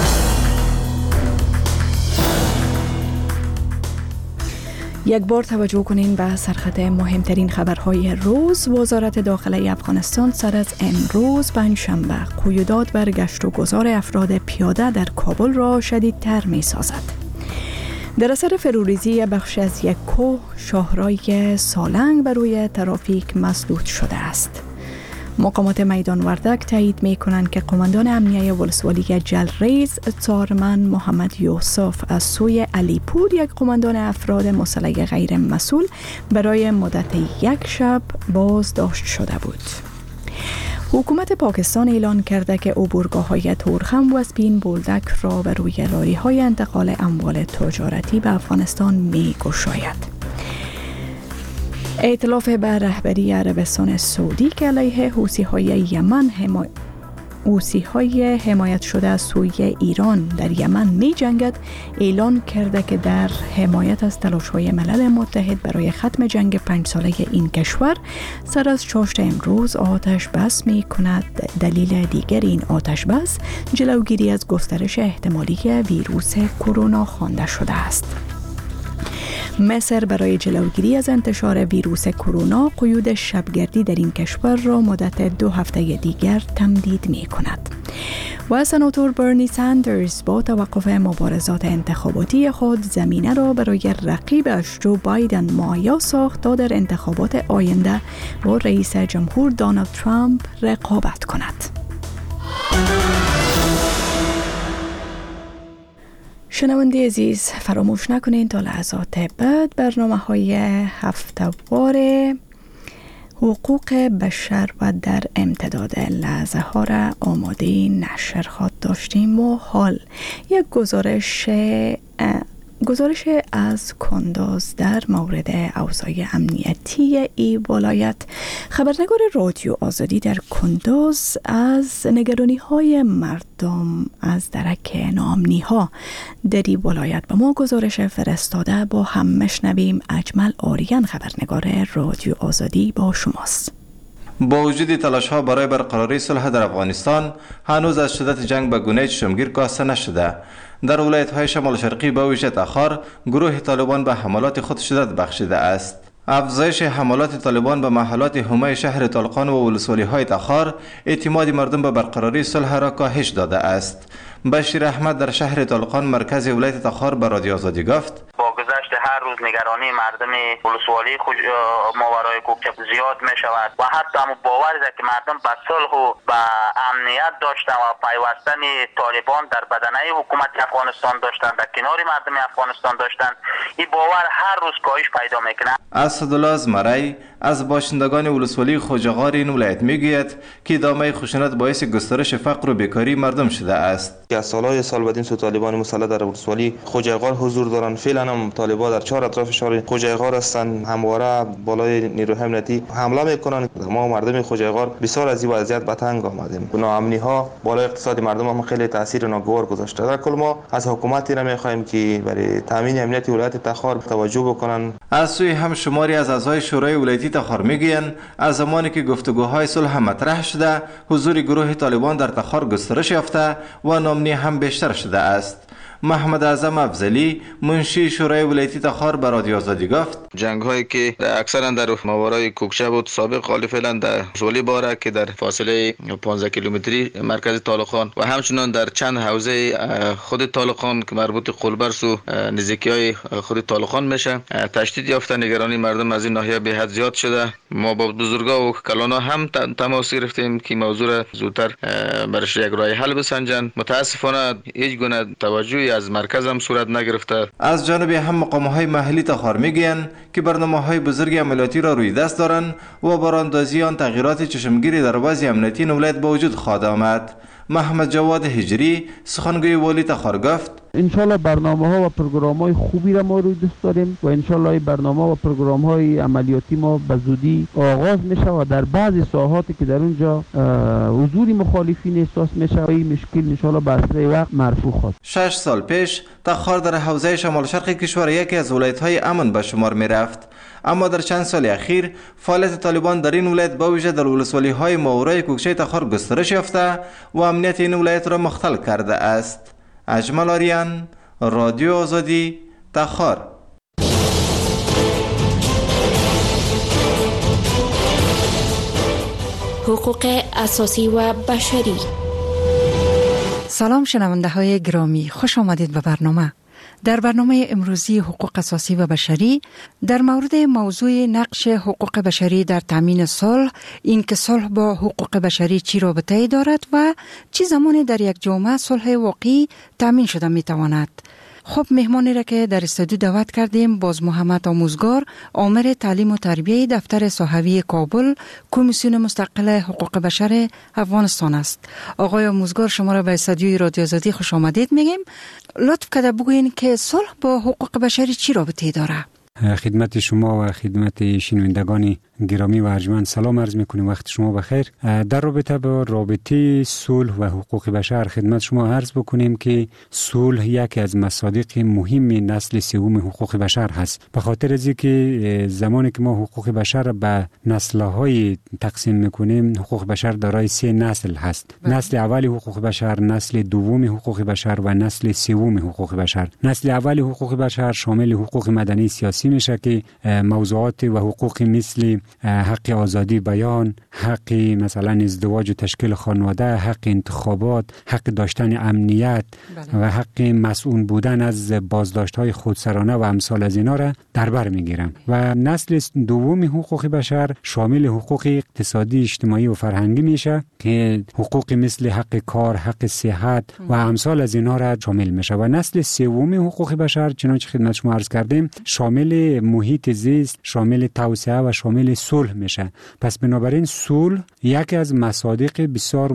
S1: یک بار توجه کنین به سرخط مهمترین خبرهای روز. وزارت داخله افغانستان سر از امروز پنجشنبه قیودات بر گشت و گذار افراد پیاده در کابل را شدیدتر می سازد. در اثر فروریزی بخش از یک کوه شاهرای سالنگ بر روی ترافیک مسدود شده است. مقامات میدان وردک تایید می کنند که قماندان امنیه ولسوالی جلریز تارمن محمد یوسف از سوی علیپور یک قماندان افراد مسلح غیر مسئول برای مدت یک شب بازداشت شده بود. حکومت پاکستان اعلان کرده که عبورگاه‌های تورخم و اسپین بولدک را بر روی راه‌های انتقال اموال تجارتی به افغانستان می‌گشاید. ائتلاف به رهبری عربستان سعودی که علیه حوثی‌های یمن حوثی‌های حمایت شده از سوی ایران در یمن می جنگد اعلان کرده که در حمایت از تلاش‌های ملل متحد برای ختم جنگ 5 ساله این کشور سر از چاشت امروز آتش بس می کند. دلیل دیگر این آتش بس جلوگیری از گسترش احتمالی ویروس کرونا خوانده شده است. مصر برای جلوگیری از انتشار ویروس کرونا قیود شبگردی در این کشور را مدت 2 هفته دیگر تمدید می کند. و سناتور برنی ساندرز با توقف مبارزات انتخاباتی خود زمینه را برای رقیبش جو بایدن مهیا ساخت تا در انتخابات آینده با رئیس جمهور دونالد ترامپ رقابت کند. شنونده عزیز، فراموش نکنید تا لحظات بعد برنامه‌های هفته‌وار حقوق بشر و در امتداد لحظه ها را آماده نشر خواهد داشتیم و حال یک گزارش از کندوز در مورد اوضاع امنیتی ای ولایت. خبرنگار رادیو آزادی در کندوز از نگرانی های مردم از درک ناامنی ها در ای ولایت به ما گزارش فرستاده. با هم مشنویم. اجمل آریان خبرنگار رادیو آزادی با شماست.
S15: با وجود تلاش ها برای برقراری صلح در افغانستان، هنوز از شدت جنگ به گونه چشمگیر کاسته نشده. در ولایت های شمال شرقی به ویژه تخار گروه طالبان به حملات خود شدت بخشیده است. افزایش حملات طالبان به محلات حومه شهر طالقان و ولسوالی های تخار اعتماد مردم به برقراری صلح را کاهش داده است. بشیر احمد در شهر طالقان مرکز ولایت تخار به رادیو آزادی گفت:
S16: با گذشت هر روز نگرانی مردم ولسوالی ماورای کوکچه زیاد می شود و حتی هم باور است که مردم به صلح و به امنیت داشتن و پیوستن طالبان در بدنه حکومت افغانستان داشتن، در کنار مردم افغانستان داشتن. این باور هر روز کاهش پیدا میکنه.
S15: اسدالله ازمری از باشندگان ولسوالی خوجغار این ولایت میگوید که ادامه خشونت باعث گسترش فقر و بیکاری مردم شده است.
S17: از سالهای سال بدین سو طالبان مسلح در ولسوالی خوجغار حضور دارند. فعلا هم طالبان در 4 اطراف شهر خوجغار هستند. همواره بالای نیروی امنیتی حمله میکنند. ما مردم خوجغار بسیار از این وضعیت به تنگ آمدیم. ناامنی ها بالای اقتصاد مردم هم خیلی تاثیر ناگوار گذاشته. در کل ما از حکومتی را میخواهیم که برای تامین امنیت ولایت تخار توجه بکنند.
S15: از سوی هم شماری از اعضای شورای ولایتی تخار میگویند از زمانی که گفتگوهای صلح مطرح شده، حضور گروه طالبان در تخار گسترش یافته و ناامنی هم بیشتر شده است. محمد اعظم افضلی منشی شورای ولایتی تخار به رادیو آزادی گفت:
S18: جنگ هایی که اکثرا در ماورای کوکچه بود سابق حالی فعلا در ولسوالی باره که در فاصله 15 کیلومتری مرکز طالقان و همچنان در چند حوزه خود طالقان که مربوط قلبرس و نزدیکی های خود طالقان میشه تشدید یافته. نگرانی مردم از این ناحیه به حد زیاد شده. ما با بزرگا و کلانا هم تماس گرفتیم که موضوع را زودتر برش یک راه حل بسنجن. متاسفانه هیچ گونه توجهی از مرکز هم صورت نگرفته.
S15: از جانب هم مقام‌های محلی تخار میگویند که برنامه‌های بزرگ عملیاتی را روی دست دارند و باراندازی آن تغییرات چشمگیری در وضع امنیتی ولایت به وجود خواهد آمد. محمد جواد هجری سخنگوی والی تخار گفت
S19: انشالله برنامه ها و پروگرام های خوبی را ما روی دست داریم و انشالله برنامه و پروگرام های عملیاتی ما به زودی آغاز میشه و در بعضی ساحاتی که در اونجا حضور مخالفین احساس میشه این مشکل انشالله به اسرع وقت مرفوع خواهد.
S15: 6 سال پیش تخار در حوزه شمال شرق کشور یکی از ولایت های امن به شمار میرفت، اما در چند سال اخیر فعالیت طالبان در این ولایت به ویژه در ولسوالی های ماورای کوکچه تخار گسترش یافته و امنیت این ولایت را مختل کرده است. اجمل آریان، رادیو آزادی، تخار.
S20: حقوق اساسی و بشری.
S21: سلام شنونده های گرامی، خوش آمدید به برنامه. در برنامه امروزی حقوق اساسی و بشری در مورد موضوع نقش حقوق بشری در تامین صلح، اینکه صلح با حقوق بشری چی رابطه‌ای دارد و چه زمانی در یک جامعه صلح واقعی تامین شده میتواند. خب مهمانی را که در استودیو دعوت کردیم باز محمد آموزگار، آمر تعلیم و تربیه دفتر صحوی کابل، کمیسیون مستقل حقوق بشر افغانستان است. آقای آموزگار شما را به استودیوی رادیو آزادی خوش آمدید میگیم. لطف کرده بگوین که صلح با حقوق بشری چی رابطه‌ای داره؟
S22: خدمت شما و خدمت شنوندگان گرامی و ارجمند سلام عرض میکنیم، وقت شما بخیر. در رابطه با رابطه صلح و حقوق بشر خدمت شما عرض بکنیم که صلح یکی از مصادیق مهم نسل سوم حقوق بشر هست، به خاطر از اینکه زمانی که ما حقوق بشر به نسل‌های تقسیم میکنیم، حقوق بشر دارای 3 نسل هست. نسل اول حقوق بشر، نسل دوم حقوق بشر و نسل سوم حقوق بشر. نسل اول حقوق بشر شامل حقوق مدنی سیاسی میشه که موضوعات و حقوق مثل حق آزادی بیان، حق مثلا ازدواج و تشکیل خانواده، حق انتخابات، حق داشتن امنیت و حق مسئول بودن از بازداشت‌های خودسرانه و امثال از اینا را در بر میگیرن. و نسل دوم حقوق بشر شامل حقوق اقتصادی، اجتماعی و فرهنگی میشه که حقوق مثل حق کار، حق صحت و امثال از اینا را شامل میشه. و نسل سوم حقوق بشر چنانچه خدمت شما عرض کردیم شامل محیط زیست، شامل توسعه و شامل صلح میشه. پس بنابراین صلح یکی از مصادیق بسیار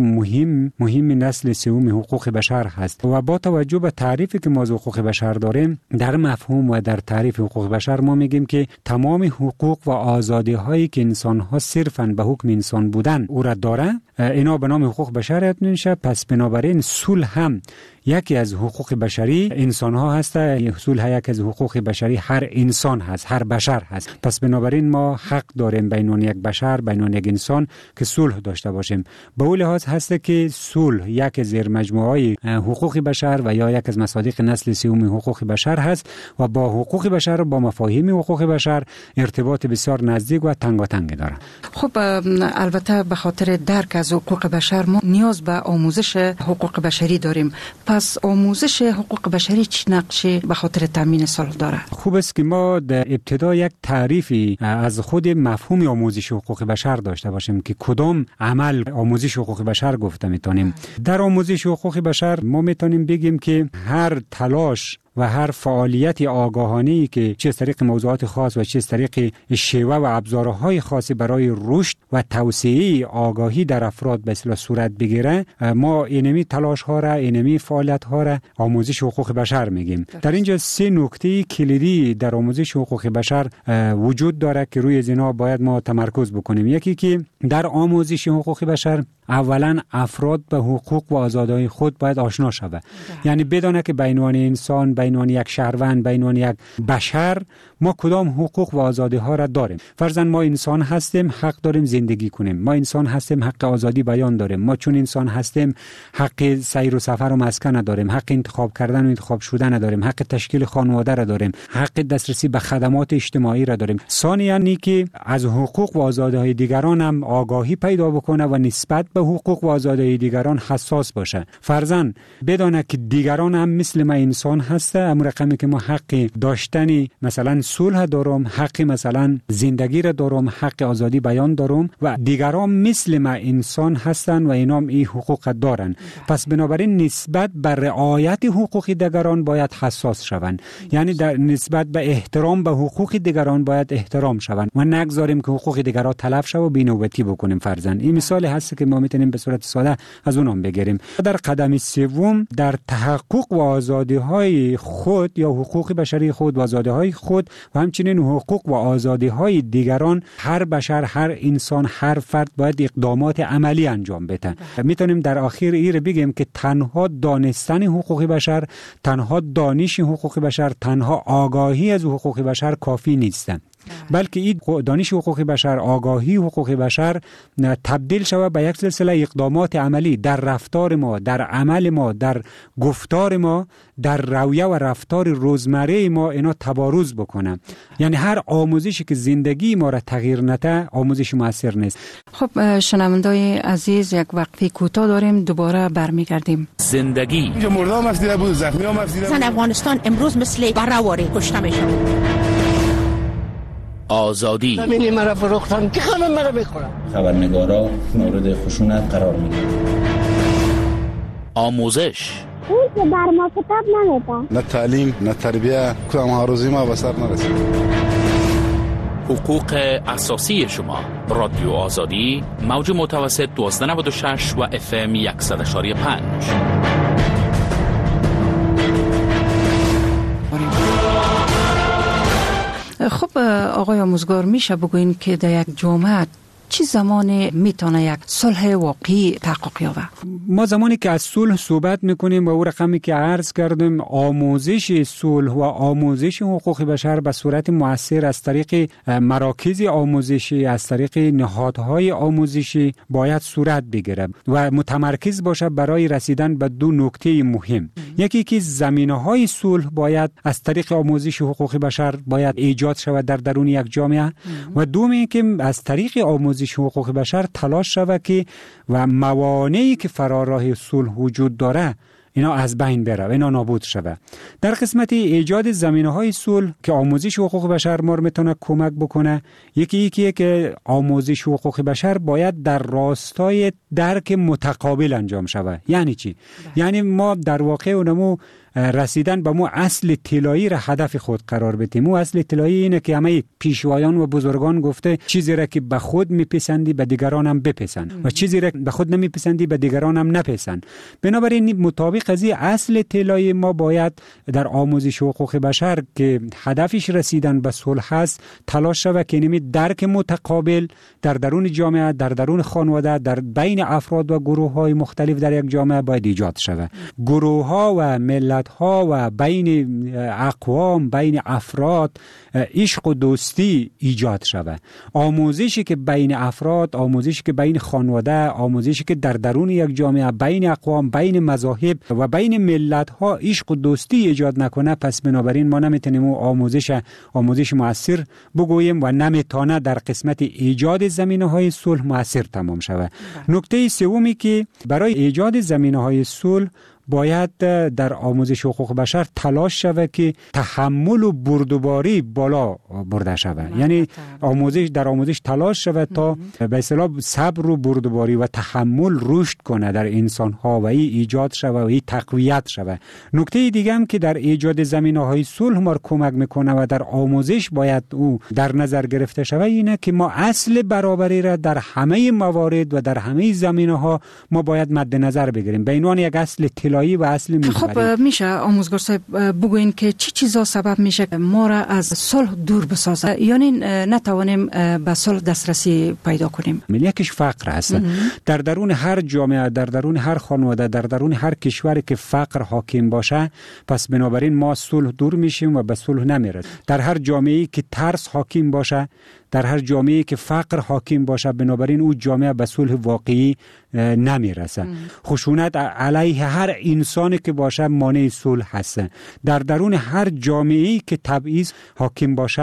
S22: مهم نسل سوم حقوق بشر هست. و با توجه به تعریفی که ما از حقوق بشر داریم، در مفهوم و در تعریف حقوق بشر ما میگیم که تمام حقوق و آزادی هایی که انسان ها صرفاً به حکم انسان بودن او را داره، اینا به نام حقوق بشر میشه. پس بنابراین صلح هم یکی از حقوق بشری انسان ها هسته. صلح یکی از حقوق بشری هر انسان هست، هر بشر هست. پس بنابراین ما حق داریم بین یک بشر، بین یک انسان که صلح داشته باشیم. به اون لحاظ هسته که صلح یک زیر مجموعه حقوق بشر و یا یک از مصادیق نسل سوم حقوق بشر هست و با حقوق بشر، با مفاهیم حقوق بشر ارتباط بسیار نزدیک و تنگاتنگ داره.
S21: خب البته به خاطر درک از حقوق بشر ما نیاز به آموزش حقوق بشری داریم. پس آموزش حقوق بشری چه نقشی به خاطر تامین صلح داره؟
S22: خوب است که ما در ابتدا یک تعریفی از خود مفهوم آموزش حقوق بشر داشته باشیم که کدام عمل آموزش حقوق بشر گفته میتونیم. در آموزش حقوق بشر ما میتونیم بگیم که هر تلاش و هر فعالیت آگاهانه‌ای که چه از طریق موضوعات خاص و چه از طریق شیوه و ابزارهای خاصی برای رشد و توسعه آگاهی در افراد به اصطلاح صورت بگیره، ما اینمی تلاش ها را، اینمی فعالیت ها را آموزش حقوق بشر میگیم. در اینجا 3 نکته کلیدی در آموزش حقوق بشر وجود داره که روی اینا باید ما تمرکز بکنیم. یکی که در آموزش حقوق بشر اولا افراد به حقوق و آزادی‌های خود باید آشنا شود. یعنی بدونه که بین انسان، بین یک شهروند، بین یک بشر ما کدام حقوق و آزادی‌ها را داریم. فرضاً ما انسان هستیم، حق داریم زندگی کنیم. ما انسان هستیم، حق آزادی بیان داریم. ما چون انسان هستیم حق سیر و سفر و مسکن داریم، حق انتخاب کردن و انتخاب شدن داریم، حق تشکیل خانواده را داریم، حق دسترسی به خدمات اجتماعی را داریم. ثانیاً که از حقوق و آزادی‌های دیگران هم آگاهی پیدا بکنه و نسبت به حقوق و آزادی دیگران حساس باشه. فرضاً بدانه که دیگران هم مثل ما انسان هسته، اما رقمی که ما حق داشتن مثلا صلح دارم، حق مثلا زندگی را دارم، حق آزادی بیان دارم و دیگران مثل ما انسان هستن و اینام این حقوق دارن. پس بنابراین نسبت به رعایت حقوق دیگران باید حساس شوند. یعنی در نسبت به احترام به حقوق دیگران باید احترام شوند و نگذاریم که حقوق دیگران تلف شه و بی‌نوبتی بکنیم. فرضاً این مثال هست که ما میتونیم به صورت ساده از اونم بگیریم. در قدم سوم در تحقق و آزادی‌های خود یا حقوق بشری خود و آزادی‌های خود و همچنین حقوق و آزادی‌های دیگران هر بشر، هر انسان، هر فرد باید اقدامات عملی انجام بده. میتونیم در آخر این بگیم که تنها دانستن حقوق بشر، تنها دانش حقوق بشر، تنها آگاهی از حقوق بشر کافی نیست، بلکه این دانش حقوق بشر، آگاهی حقوق بشر تبدیل شود به یک سلسله اقدامات عملی در رفتار ما، در عمل ما، در گفتار ما، در رویه و رفتار روزمره ما اینا تبارز بکنه. یعنی هر آموزشی که زندگی ما را تغییر نده آموزش موثر نیست.
S21: خب شنوندای عزیز، یک وقفه کوتاه داریم، دوباره برمیگردیم.
S12: زندگی
S3: مردم مفدیده بود، زخمی ها مفدیده بود.
S5: افغانستان امروز مثل برآوری کشته میشه.
S12: آزادی
S5: زمینی مرا فروختن که همه مرا میخورن.
S23: خبرنگارا مورد خشونت قرار میگیرن.
S12: آموزش
S24: اون که بر ما کتاب نمیده.
S3: نه تعلیم، نه تربیه، کدام هاروزی ما به سر نرسید.
S12: حقوق اساسی شما. رادیو آزادی، موج متوسط 1296 و FM 100.5.
S21: خب آقای آموزگار، میشه بگوین که در یک جامعه چه زمانی میتونه یک صلح واقعی تحقق یابه؟
S22: ما زمانی که از صلح صحبت میکنیم و او رقمی که عرض کردیم، آموزش صلح و آموزش حقوق بشر به صورت مؤثر از طریق مراکز آموزشی، از طریق نهادهای آموزشی باید صورت بگیره و متمرکز باشه برای رسیدن به دو نکته مهم. یکی که زمینه‌های صلح باید از طریق آموزش حقوق بشر باید ایجاد شود در درون یک جامعه و دومی که از طریق آموزش حقوق بشر تلاش شود که و موانعی که فرا راه صلح وجود داره اینا از بین بره و اینا نابود شود. در قسمت ایجاد زمینه‌های صلح که آموزش حقوق بشر ما میتونه کمک بکنه، یکی که آموزش حقوق بشر باید در راستای درک متقابل انجام شود. یعنی چی؟ یعنی ما در واقع اونمو رسیدن به مو اصل طلایی را هدف خود قرار بدیم. مو اصل طلایی اینه که همه پیشوایان و بزرگان گفته چیزی را که به خود میپسندی به دیگران هم بپسند و چیزی را به خود نمیپسندی به دیگران هم نپسند. بنابراین مطابق از این اصل طلایی ما باید در آموزش حقوق بشر که هدفش رسیدن به صلح است تلاش شود که نمی درک متقابل در درون جامعه، در درون خانواده، در بین افراد و گروه‌های مختلف در یک جامعه باید ایجاد شود. گروه‌ها و ملت‌ها و بین اقوام، بین افراد عشق و دوستی ایجاد شود. آموزشی که بین افراد، آموزشی که بین خانواده، آموزشی که در درون یک جامعه بین اقوام، بین مذاهب و بین ملت‌ها عشق و دوستی ایجاد نکنه، پس بنابراین ما نمیتونیم آموزش مؤثر بگوییم و نمیتونه در قسمت ایجاد زمینه‌های صلح مؤثر تمام شود. نکته سومی که برای ایجاد زمینه‌های صلح باید در آموزش حقوق بشر تلاش شود که تحمل و بردباری بالا برده شود. یعنی در آموزش تلاش شود تا به اصطلاح صبر و بردباری و تحمل رشد کنه در انسان‌ها و ایجاد شود و تقویت شود. نکته دیگه هم که در ایجاد زمینه‌های صلح ما کمک میکنه و در آموزش باید او در نظر گرفته شود اینه که ما اصل برابری را در همه موارد و در همه زمینه‌ها ما باید مد نظر بگیریم به عنوان یک اصل و اصل محوری.
S21: خب میشه آموزگار صاحب بگوین که چی چیزا سبب میشه ما را از صلح دور بسازه، یعنی نتوانیم به صلح دسترسی پیدا کنیم؟
S22: یکیش فقر هست. در درون هر جامعه، در درون هر خانواده، در درون هر کشوری که فقر حاکم باشه، پس بنابراین ما صلح دور میشیم و به صلح نمیرسیم. در هر جامعه‌ای که ترس حاکم باشه، در هر جامعه‌ای که فقر حاکم باشه، بنابراین اون جامعه به صلح واقعی نمیرسه. خشونت علیه هر انسانی که باشه مانع صلح هست. در درون هر جامعه‌ای که تبعیض حاکم باشد،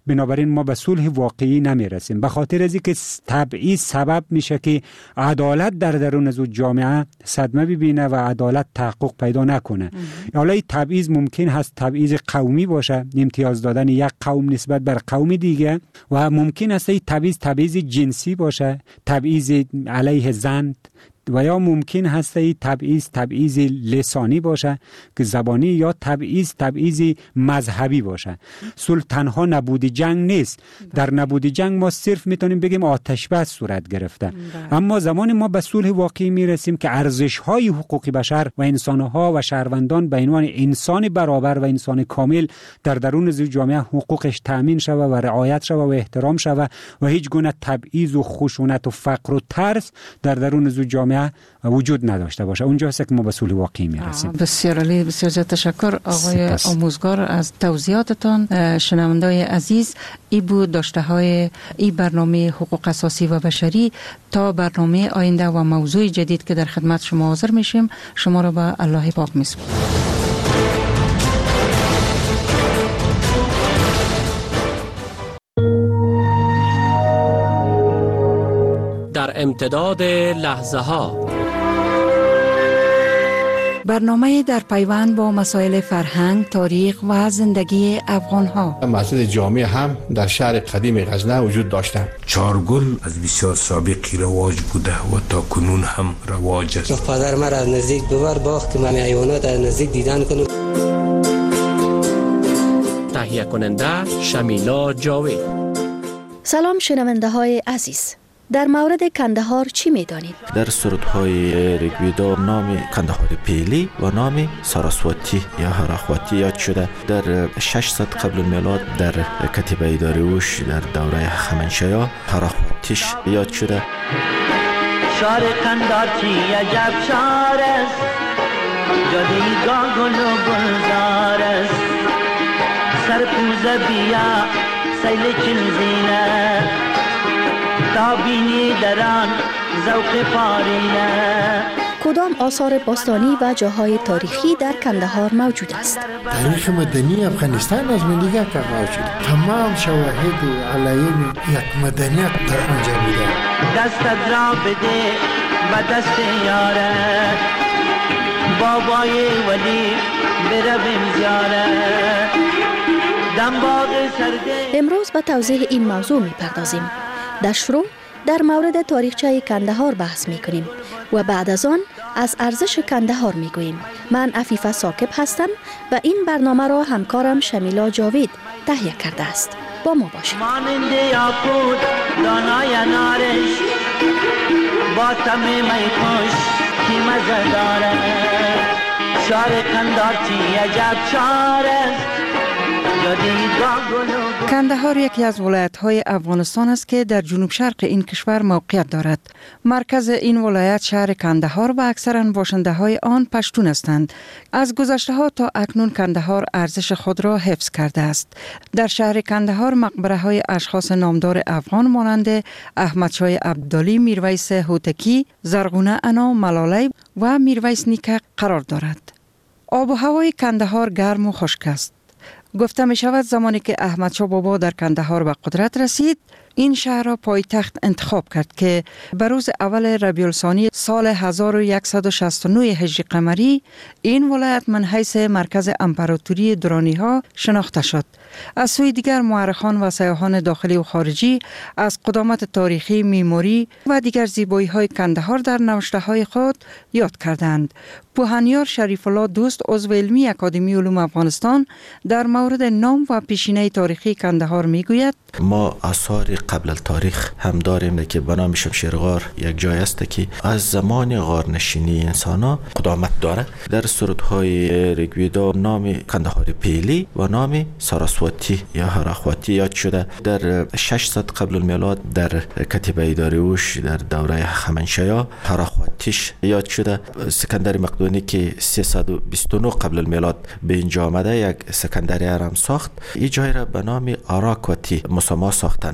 S22: بنابراین ما به صلح واقعی نمیرسیم، به خاطر از اینکه تبعیض سبب میشه که عدالت در درون از جامعه صدمه ببینه و عدالت تحقق پیدا نکنه. حالا این تبعیض ممکن هست تبعیض قومی باشه، امتیاز دادن یک قوم نسبت بر قوم دیگه، و ممکن است این تبعیض جنسی باشه، تبعیض علیه زن، و یا ممکن هست این تبعیض لسانی باشه که زبانی، یا تبعیض مذهبی باشه. صلح تنها نبود جنگ نیست. در نبود جنگ ما صرف میتونیم بگیم آتش بس صورت گرفته. اما زمان ما به صلح واقعی میرسیم که ارزش‌های حقوق بشر و انسان‌ها و شهروندان به عنوان انسان برابر و انسان کامل در درون جامعه حقوقش تأمین شود و رعایت شود و احترام شود و هیچ گونه تبعیض و خشونت و فقر و ترس در درون جامعه وجود نداشته باشه. اونجا هست که ما به صلح واقعی میرسیم.
S21: بسیار عالی، بسیار زیاد تشکر آقای آموزگار از توضیحاتتان. شنوندای عزیز، ای بود داشته های ای برنامه حقوق اساسی و بشری. تا برنامه آینده و موضوع جدید که در خدمت شما حاضر میشیم، شما را به الله پاک میسپارم.
S6: در امتداد لحظه ها،
S21: برنامه در پیوند با مسائل فرهنگ، تاریخ و زندگی افغان ها.
S7: مسجد جامع هم در شهر قدیم غزنه وجود داشته.
S8: چارگل از بسیار سابقی رواج بوده و تا کنون هم رواج است.
S9: پدر من از نزدیک ببر باخت که من حیوانات از نزدیک دیدن کنم.
S6: تهیه کننده شمیلا جاوید.
S25: سلام شنونده های عزیز، در مورد کندهار چی میدانید؟
S26: در سرودهای ریگویدا نام کندهار پیلی و نام ساراسواتی یا هراخواتی یاد شده. در 600 قبل المیلاد در کتیبه داریوش در دوره هخامنشیا هراخواتیش یاد شده.
S27: شار کندهار چی عجب شار است، جادویی گل و گلزار است، سرپوز بیا سیل چنزینه، تابینی دران ذوق پارینه.
S25: کدام آثار باستانی و جاهای تاریخی در کندهار موجود است؟
S28: تاریخ مدنی افغانستان از من دیگر که موجود، تمام شواهد و علائم یک مدنیت در آنجا بوده.
S27: دستت را بده و دست یاره، بابای ولی برویم زیاره.
S25: امروز به توضیح این موضوع می‌پردازیم. در شروع در مورد تاریخچه کندهار بحث می‌کنیم و بعد از آن از ارزش کندهار می‌گوییم. من عفیفه ثاقب هستم و این برنامه را همکارم شمیلا جاوید تهیه کرده است. با ما باشید.
S27: مانند یاقوت دانای نارش، با طعم می خوش کی مزه داره. شار کندهار چی عجب شار است.
S21: کندهار یکی از ولایت‌های افغانستان است که در جنوب شرق این کشور موقعیت دارد. مرکز این ولایت شهر کندهار و اکثراً باشنده‌های آن پشتون هستند. از گذشته‌ها تا اکنون کندهار ارزش خود را حفظ کرده است. در شهر کندهار مقبره‌های اشخاص نامدار افغان مانند احمدشاه عبدالی، میرویس هوتکی، زرغونه انا ملاله و میرویس نیکه قرار دارد. آب و هوای کندهار گرم و خشک است. گفته می شود زمانی که احمدشاه بابا در کندهار به قدرت رسید، این شهر را پایتخت انتخاب کرد که به روز اول ربیع الثانی سال 1169 هجری قمری این ولایت من حیث مرکز امپراتوری درانی ها شناخته شد. از سوی دیگر مورخان و سیاحان داخلی و خارجی از قدامت تاریخی، معماری و دیگر زیبایی های کندهار در نوشته های خود یاد کردند. پوهنیار شریف الله دوست عضو علمی اکادمی علوم افغانستان در مورد نام و پیشینه تاریخی کندهار میگوید:
S26: ما آثار قبل التاریخ هم داریم که به نام شمشیرغار یک جای است که از زمان غارنشینی انسانا قدامت داره. در سرودهای ریگویدا نام کندهار پیلی و نام ساراسواتی یا هراخواتی یاد شده. در 600 قبل المیلاد در کتیبه داریوش در دوره هخامنشیا هراخواتیش یاد شده. سکندر مقدونی که 329 قبل المیلاد به اینجا آمده یک سکندری ارم ساخت. این جای را به نام آراکواتی مسما ساختن و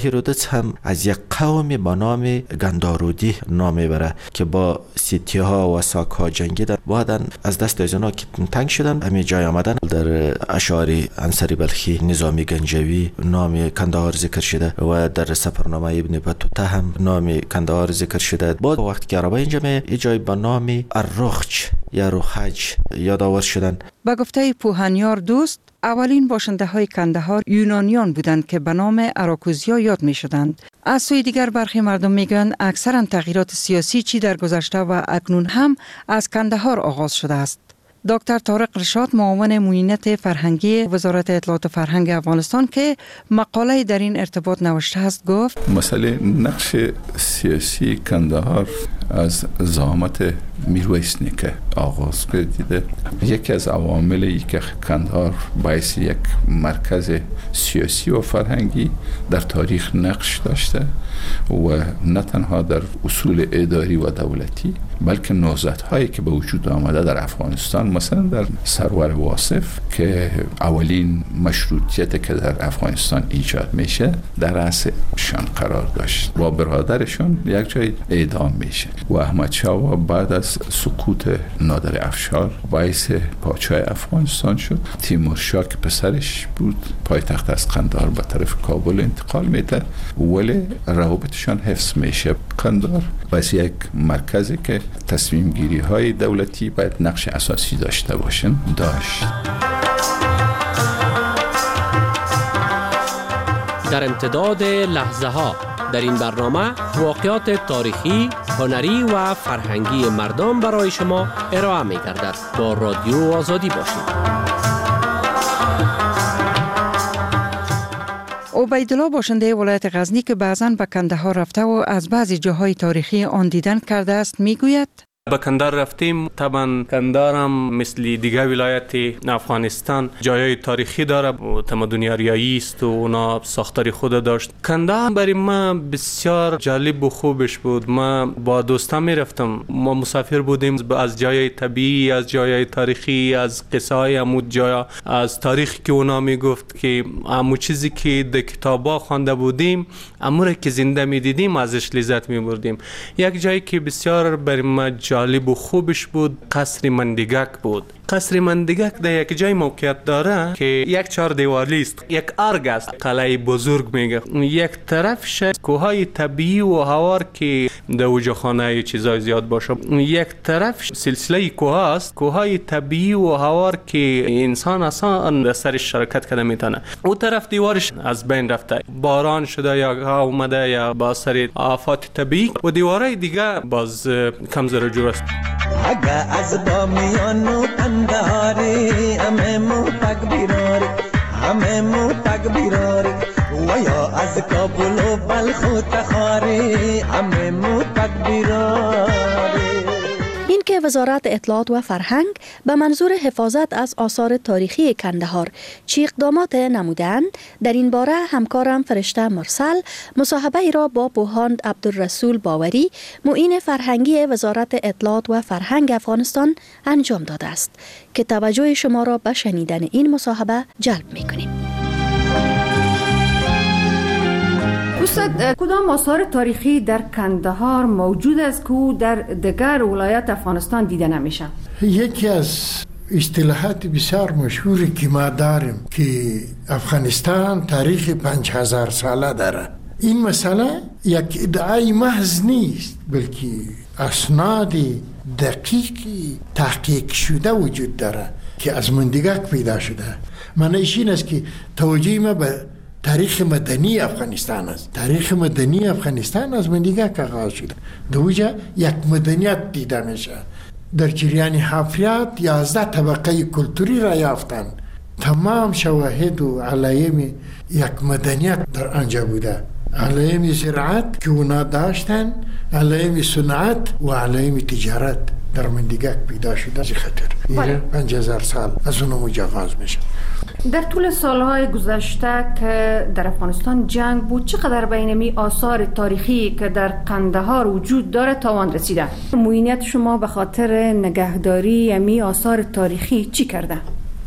S26: هیرودوتس هم از یک قوم با نام گندارودی نام میبره که با سیتی ها و ساک ها جنگیدن، بعداً از دست اینا که تنگ شدن امی جای آمدن. در اشعار انصاری بلخی نظامی گنجوی نام کندهار ذکر شده و در سفرنامه ابن بطوطه هم نام کندهار ذکر شده. بعد وقتی که عربا اینجا می جای با نام الرخج یا رخج یادآور شدن.
S21: با گفته پوهنیار دوست، اولین باشنده های کندهار یونانیان بودند که به نام اراکوزیا یاد می شدند. از سوی دیگر برخی مردم میگن اکثرا تغییرات سیاسی چی در گذشته و اکنون هم از کندهار آغاز شده است. دکتر طارق رشاد، معاون معینت فرهنگی وزارت اطلاعات و فرهنگ افغانستان که مقاله در این ارتباط نوشته است، گفت
S1: مسئله نقش سیاسی کندهار از زعامت میرویس نیکه آغاز گردیده. یکی از عواملی که کندهار باعث یک مرکز سیاسی و فرهنگی در تاریخ نقش داشته و نه تنها در اصول اداری و دولتی بلکه نهضت‌هایی که به وجود آمده در افغانستان، مثلا در سرور واصف که اولین مشروطیت که در افغانستان ایجاد میشه در رأسشان قرار داشت و برادرشون یک جای اعدام میشه و احمد شاه بعد از سقوط نادر افشار باعث پادشاه افغانستان شد. تیمور شاه که پسرش بود پایتخت از قندهار به طرف کابل انتقال میده ولی روابطشان حفظ میشه. قندهار باعث یک مرکزی که تصمیم گیری های دولتی باید نقش اساسی داشته باشن داشت.
S6: در امتداد لحظه ها در این برنامه واقعات تاریخی، هنری و فرهنگی مردم برای شما ارائه می گردد. با رادیو آزادی باشید.
S21: عبیدالله باشنده ولایت غزنی که بعضاً به کندهار رفته و از بعضی جاهای تاریخی آن دیدن کرده است میگوید
S2: به کندهار رفتیم. طبعا کندهار هم مثل دیگه ولایت افغانستان جایای تاریخی داره و تمدن آریایی است و اونا ساختاری خود داشت. کندهار برای ما بسیار جالب و خوبش بود. ما با دوستان می رفتم، ما مسافر بودیم، از جایای طبیعی، از جایای تاریخی، از قصه های عمود جایا، از تاریخ که اونا می گفت که عمو چیزی که در کتابا خوانده بودیم اموره که زنده می دیدیم ازش لذت می بردیم. یک جایی که بسیار برای ما جالب و خوبش بود قصر مندگک بود. قصر مندگک در یک جای موقعیت داره که یک 4 دیوالی است، یک ارگ است، قلعه بزرگ میگه. یک طرفش کوههای طبیعی و هوار که در اوجه خانه چیزای زیاد باشه، یک طرف سلسله کوه است، کوههای طبیعی و هوار که انسان اصلا در سرش شرکت کنه میتونه. اون طرف دیوارش از بین رفته، باران شده یا اومده یا با اثر آفات طبیعی و دیوارهای دیگه باز کم زر جور است.
S27: اگه از بامیانو کندهاری همه مو تکبیراری، همه مو تکبیراری و یا از کابل و بلخ و تخاری همه مو تکبیراری.
S25: این که وزارت اطلاعات و فرهنگ به منظور حفاظت از آثار تاریخی کندهار چی اقدامات نمودند، در این باره همکارم فرشته مرسل مصاحبه ای را با پوهاند عبدالرسول باوری، معین فرهنگی وزارت اطلاعات و فرهنگ افغانستان انجام داده است که توجه شما را به شنیدن این مصاحبه جلب می‌کنیم.
S4: استاد، کدام آثار تاریخی در کندهار موجود است که در دیگر ولایات افغانستان دیده نمیشه؟
S28: یکی از اصطلاحات بسیار مشهوری که ما داریم که افغانستان تاریخ 5000 ساله داره. این مسئله یک ادعای محض نیست بلکه اسناد دقیقی تحقیق شده وجود داره که از مندگک پیدا شده. معنیش این است که توجه ما به تاریخ مدنی افغانستان است. تاریخ مدنی افغانستان از مندگک آغاز شده. دوجا یک مدنیت دیده میشه. در جریان حفریات 11 طبقه کلتوری را یافتن. تمام شواهد و علایم یک مدنیت در آنجا بوده. علایم زراعت که اونا داشتن، علایم صنعت و علایم تجارت در مندگک پیدا شده. از خاطر 5000 سال از اونو آغاز میشه.
S4: در طول سالهای گذشته که در افغانستان جنگ بود، چقدر بین می آثار تاریخی که در قندهار وجود داره تاوان رسیده؟ معینیت شما به خاطر نگهداری می آثار تاریخی چی کرده؟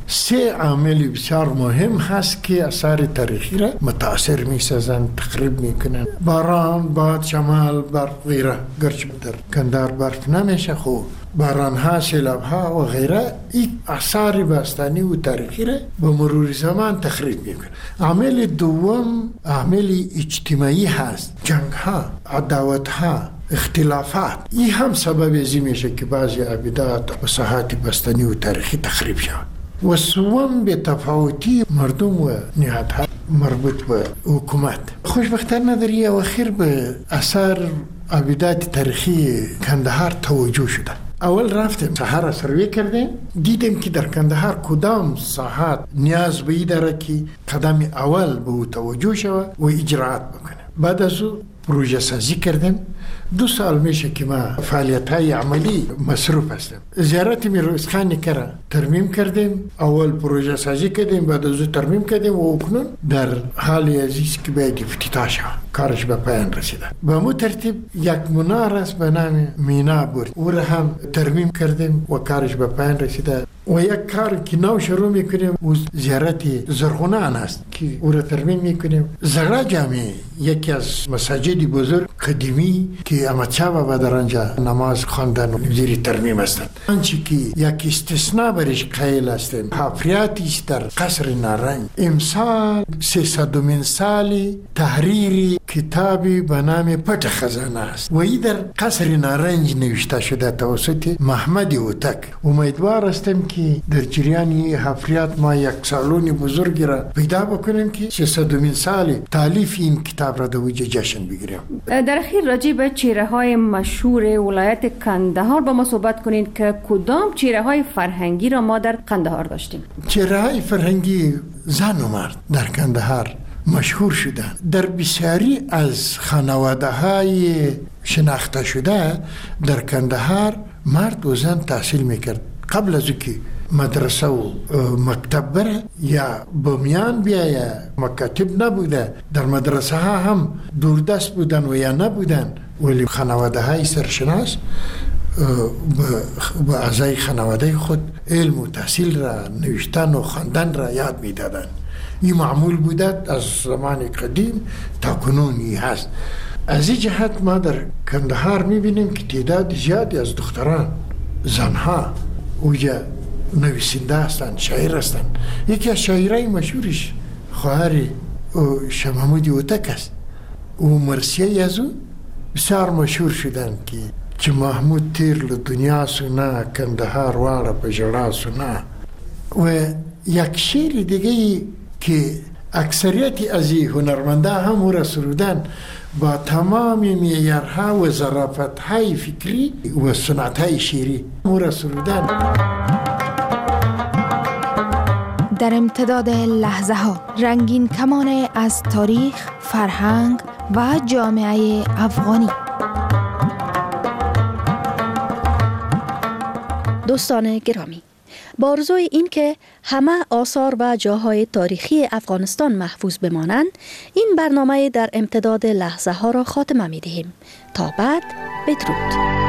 S28: سه عامل بسیار مهم هست که آثار تاریخی را متاثر می‌سازند، تخریب میکنن. باران، باد، شمال، برف غیره. گرچه در کندهار برف نمیشه، خو باران ها، سیلاب ها و غیره این آثار باستانی و تاریخی را به مرور زمان تخریب میکنه. عامل دوم عامل اجتماعی هست. جنگ ها، عداوت ها، اختلافات. این هم سبب ازی میشه که بعضی عبادات و ساحات باستانی و تاریخی تخریب شود. و سوم به تفاوتی مردم و نهادها مربوط به حکومت. خوشبختانه در این اواخر به اثار عبادات تاریخی کندهار توجه شده. اول رفتم ساحه سروی کردیم، دیدم که در کندهار کدام ساحات نیاز به این داره که قدم اول به او توجه شود و اجراعات بکنه. بعد از او پروژه سازی کردیم. 2 سال میشه که ما فعالیت های عملی مصروف هستم. زیارت میرویس خان کرا ترمیم کردیم، اول پروژه سازی کردیم، بعد از او ترمیم کردیم و اکنون در حال عزیز که باید افتتاح شود، کارش به پایان رسیده. به مو ترتیب یک منار است به نام مینا برج، او را هم ترمیم کردیم و کارش به پایان رسیده. و یک کار که نو شروع میکنیم و زیارت زرغونان است که او را ترمیم میکنیم. زغرا جامع یکی از مساجد بزرگ قدیمی که احمدشاه بابا در آنجا نماز خواندن و زیر ترمیم هستند. آنچه که یک استثناء برش قائل هستیم حفریاتی است در قصر نارنج. امسال 300مین سال تحریر کتابی به نام پت خزانه است و این در قصر نارنج نوشته شده توسط محمد هوتک. امیدوار هستم که در جریان حفریات ما یک سالون بزرگی را پیدا بکنیم که 300مین سال تالیف این کتاب را در وجه جشن بگیریم.
S4: در اخیر راجع به چهره‌های مشهور ولایت کندهار با ما صحبت کنید که کدام چهره‌های فرهنگی را ما در کندهار داشتیم؟
S28: چهره‌های فرهنگی زن و مرد در کندهار مشهور شدن. در بسیاری از خانواده‌های شناخته شده در کندهار مرد و زن تحصیل میکرد. قبل از که مدرسه و مکتب بره یا بمیان بیا یا مکاتب نبوده، در مدرسه ها هم دوردست بودن و یا نبودن، ولی خانواده های سرشناس به اعضای خانواده خود علم و تحصیل را، نوشتن و خواندن را یاد میدادن. این معمول بوده از زمان قدیم تا کنونی هست. از این جهت ما در کندهار میبینیم که تعداد زیادی از دختران، زنها اوجا نویسنده هستند، شاعر هستند. یکی از شاعرای مشهورش خواهر شاه محمود هوتک است. او مرثیه از او بسیار مشهور شدند که محمود تیر له دنیا سونا، کندهار واړه په ژړا سونا. و یک شعر دیگه که اکثریت از هنرمنده هم او را سرودن با تمام معیارها و ظرافت‌های فکری و سنت‌های شعری او را سرودن.
S25: در امتداد لحظه ها رنگین کمان از تاریخ، فرهنگ و جامعه افغانی. دوستان گرامی، با آرزوی این که همه آثار و جاهای تاریخی افغانستان محفوظ بمانند، این برنامه در امتداد لحظه ها را خاتمه می دهیم. تا بعد، بدرود.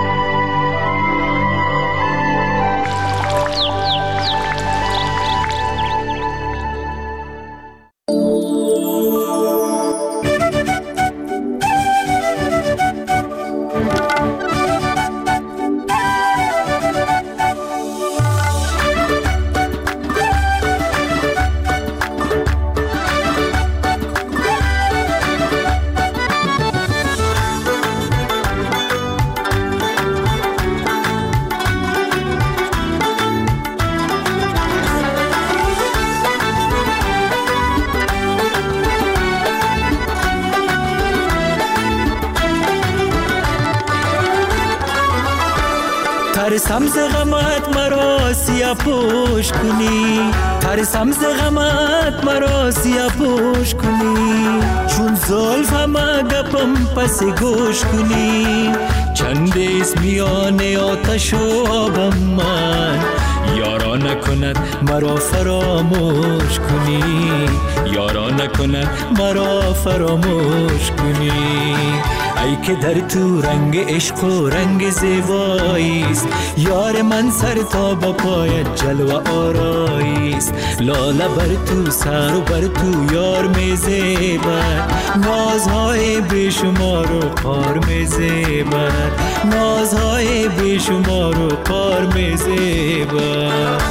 S10: ترسم ز غمت مرا سیاه پوش کنی، ترسم ز غمت مرا سیاه پوش کنی، چون زلف همه گپم پس گوش کنی، چند میان آتش و آبم من، یارا نکند مرا فراموش کنی، یارا نکند مرا فراموش کنی. ای که در تو رنگ عشق و رنگ زیبایی است، یار من سر تا به پایت جلوه آرایی است. لاله بر تو سر و بر تو یار میزیبد، نازهای بیشمار و قار میزیبد، نازهای بیشمار و قار میزیبد.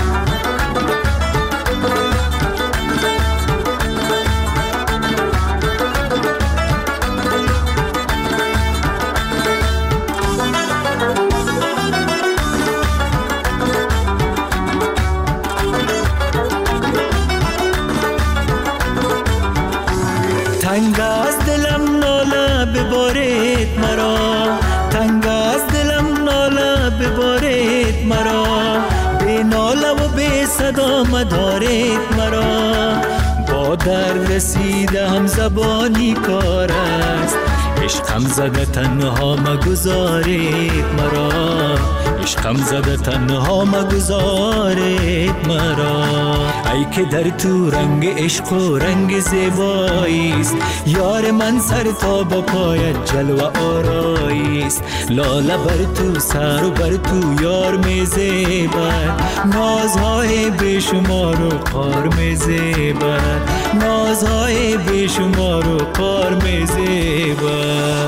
S10: تنگ از دلم ناله ببارید مرا، تنگ از دلم ناله ببارید مرا، به ناله و به صدا مدارید مرا. با درد رسیده هم زبانی کار است، عشقم زده تنها مگذارید مرا، عشقم زده تنها مگذارید مرا. ای که در تو رنگ عشق و رنگ زیبایی است، یار من سر تا با پایت جلوه آرایی است. لاله بر تو سر و بر تو یار میزیبد، نازهای بیشمار و قار میزیبد، نازهای بیشمار و قار میزیبد.